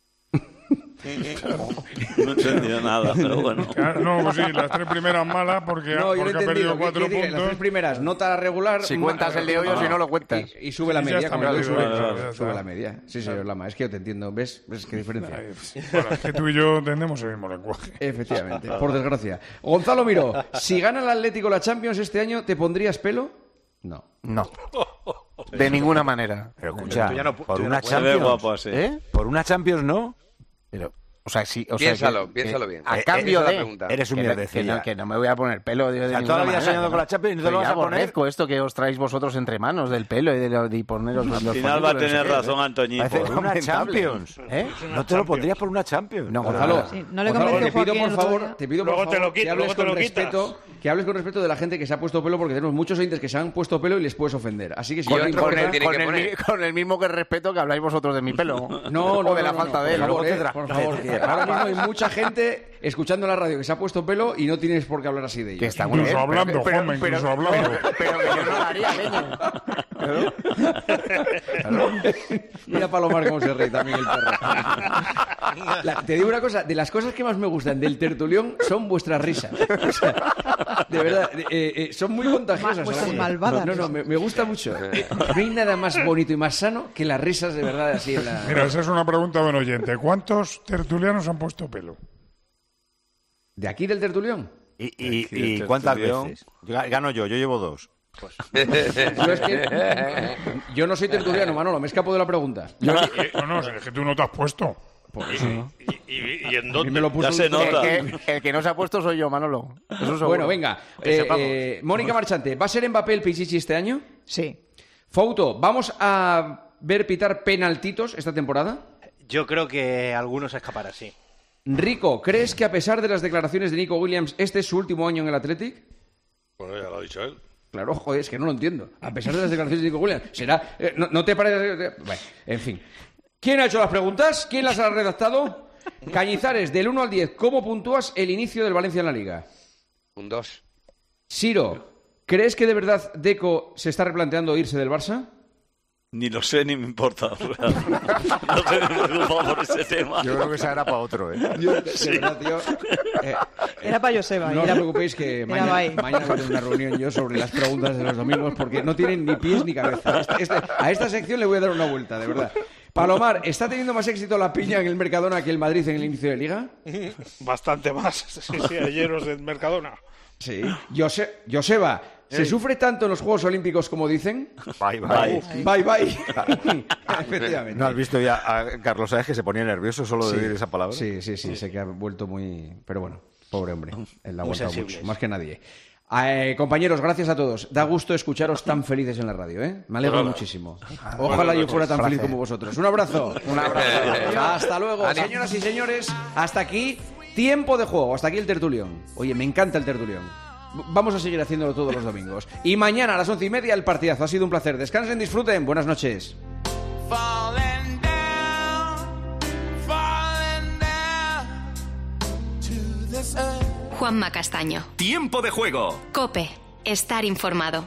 S10: No entendido nada, pero bueno.
S7: No, pues sí, las 3 primeras malas porque ha perdido 4 puntos.
S20: Las 3 primeras, nota regular.
S19: Si cuentas el de hoy o si no lo cuentas.
S20: Y sube la media. Sube la media. Sí, señor Lama, es que yo te entiendo. ¿Ves qué diferencia?
S7: Bueno, es que tú y yo entendemos el mismo lenguaje.
S20: Efectivamente, por desgracia. Gonzalo Miró, si gana el Atlético la Champions este año, ¿te pondrías pelo?
S19: No. De ninguna manera.
S6: Pero escucha, por una Champions,
S10: guapo así.
S6: Por una Champions no. Pero
S18: O sea, sí, piénsalo bien.
S5: A cambio de...
S18: pregunta.
S5: Eres un mierdecilla. Que no me voy a poner pelo.
S6: Toda la vida soñando con la Champions y no te lo vas a poner.
S5: Aborrezco esto que os traéis vosotros entre manos del pelo y poneros los
S10: Al final va a tener razón Antoñito.
S6: Por una Champions. No te lo pondrías por una Champions.
S5: No, Gonzalo.
S3: No le convenció Joaquín.
S5: Te pido por favor que hables con respeto. Que hables con respeto de la gente que se ha puesto pelo, porque tenemos muchos oyentes que se han puesto pelo y les puedes ofender. Así que si
S18: con el mismo que respeto que habláis vosotros de mi pelo.
S5: O de la falta de él. Por favor. Ahora mismo hay mucha gente escuchando la radio que se ha puesto pelo y no tienes por qué hablar así de ellos.
S7: Que está muy bien. Hablando, Juanma, incluso hablando.
S18: Pero que yo no lo haría,
S5: Mira Palomar cómo se ríe también el perro. Te digo una cosa, de las cosas que más me gustan del tertulión son vuestras risas. O sea, de verdad, son muy contagiosas.
S3: Vuestras malvadas.
S5: No, me gusta mucho. No hay nada más bonito y más sano que las risas de verdad así en la...
S7: Mira, esa es una pregunta de un oyente. ¿Cuántos tertulianos han puesto pelo?
S5: ¿De aquí del tertulión?
S6: ¿Y cuántas veces? Gano yo llevo 2.
S5: Pues. Yo no soy tertuliano, Manolo, me escapo de la pregunta.
S7: No, es que tú no te has puesto.
S5: Por eso.
S8: ¿Y en dónde?
S10: Me lo puso ya se nota.
S18: El que no se ha puesto soy yo, Manolo.
S5: Bueno, venga. Mónica Marchante, ¿va a ser Mbappé el Pichichi este año?
S3: Sí.
S5: Fouto, ¿vamos a ver pitar penaltitos esta temporada?
S19: Yo creo que algunos escaparán, sí.
S5: Rico, ¿crees que a pesar de las declaraciones de Nico Williams, este es su último año en el Athletic?
S8: Bueno, ya lo ha dicho él.
S5: Claro, joder, es que no lo entiendo. A pesar de las declaraciones de Nico Williams, será... ¿No te parece...? Bueno, en fin. ¿Quién ha hecho las preguntas? ¿Quién las ha redactado? Cañizares, del 1 al 10, ¿cómo puntúas el inicio del Valencia en la Liga?
S18: Un 2.
S5: Siro, ¿crees que de verdad Deco se está replanteando irse del Barça?
S10: Ni lo sé ni me importa. No estoy preocupado por ese tema.
S6: Yo creo que esa era para otro, ¿eh?
S3: Era para Joseba.
S5: No os preocupéis que mañana voy a tener una reunión yo sobre las preguntas de los domingos porque no tienen ni pies ni cabeza. A esta sección le voy a dar una vuelta, de verdad. Palomar, ¿está teniendo más éxito la piña en el Mercadona que el Madrid en el inicio de Liga?
S13: Bastante más. Sí, ayer los del Mercadona.
S5: Sí. Joseba, ¿se sufre tanto en los Juegos Olímpicos como dicen?
S6: Bye.
S5: Efectivamente.
S6: ¿No has visto ya a Carlos Sáez que se ponía nervioso solo de decir esa palabra?
S5: Sí, sé que ha vuelto muy... Pero bueno, pobre hombre, él la ha aguantado mucho, más que nadie. Compañeros, gracias a todos. Da gusto escucharos tan felices en la radio, ¿eh? Me alegro muchísimo. Ojalá yo fuera tan feliz como vosotros. Un abrazo. Hasta luego. Señoras y señores, hasta aquí tiempo de juego, hasta aquí el tertulión. Oye, me encanta el tertulión. Vamos a seguir haciéndolo todos los domingos. Y mañana a las 11:30 el partidazo. Ha sido un placer. Descansen, disfruten. Buenas noches.
S1: Juanma Castaño.
S26: Tiempo de juego.
S1: COPE. Estar informado.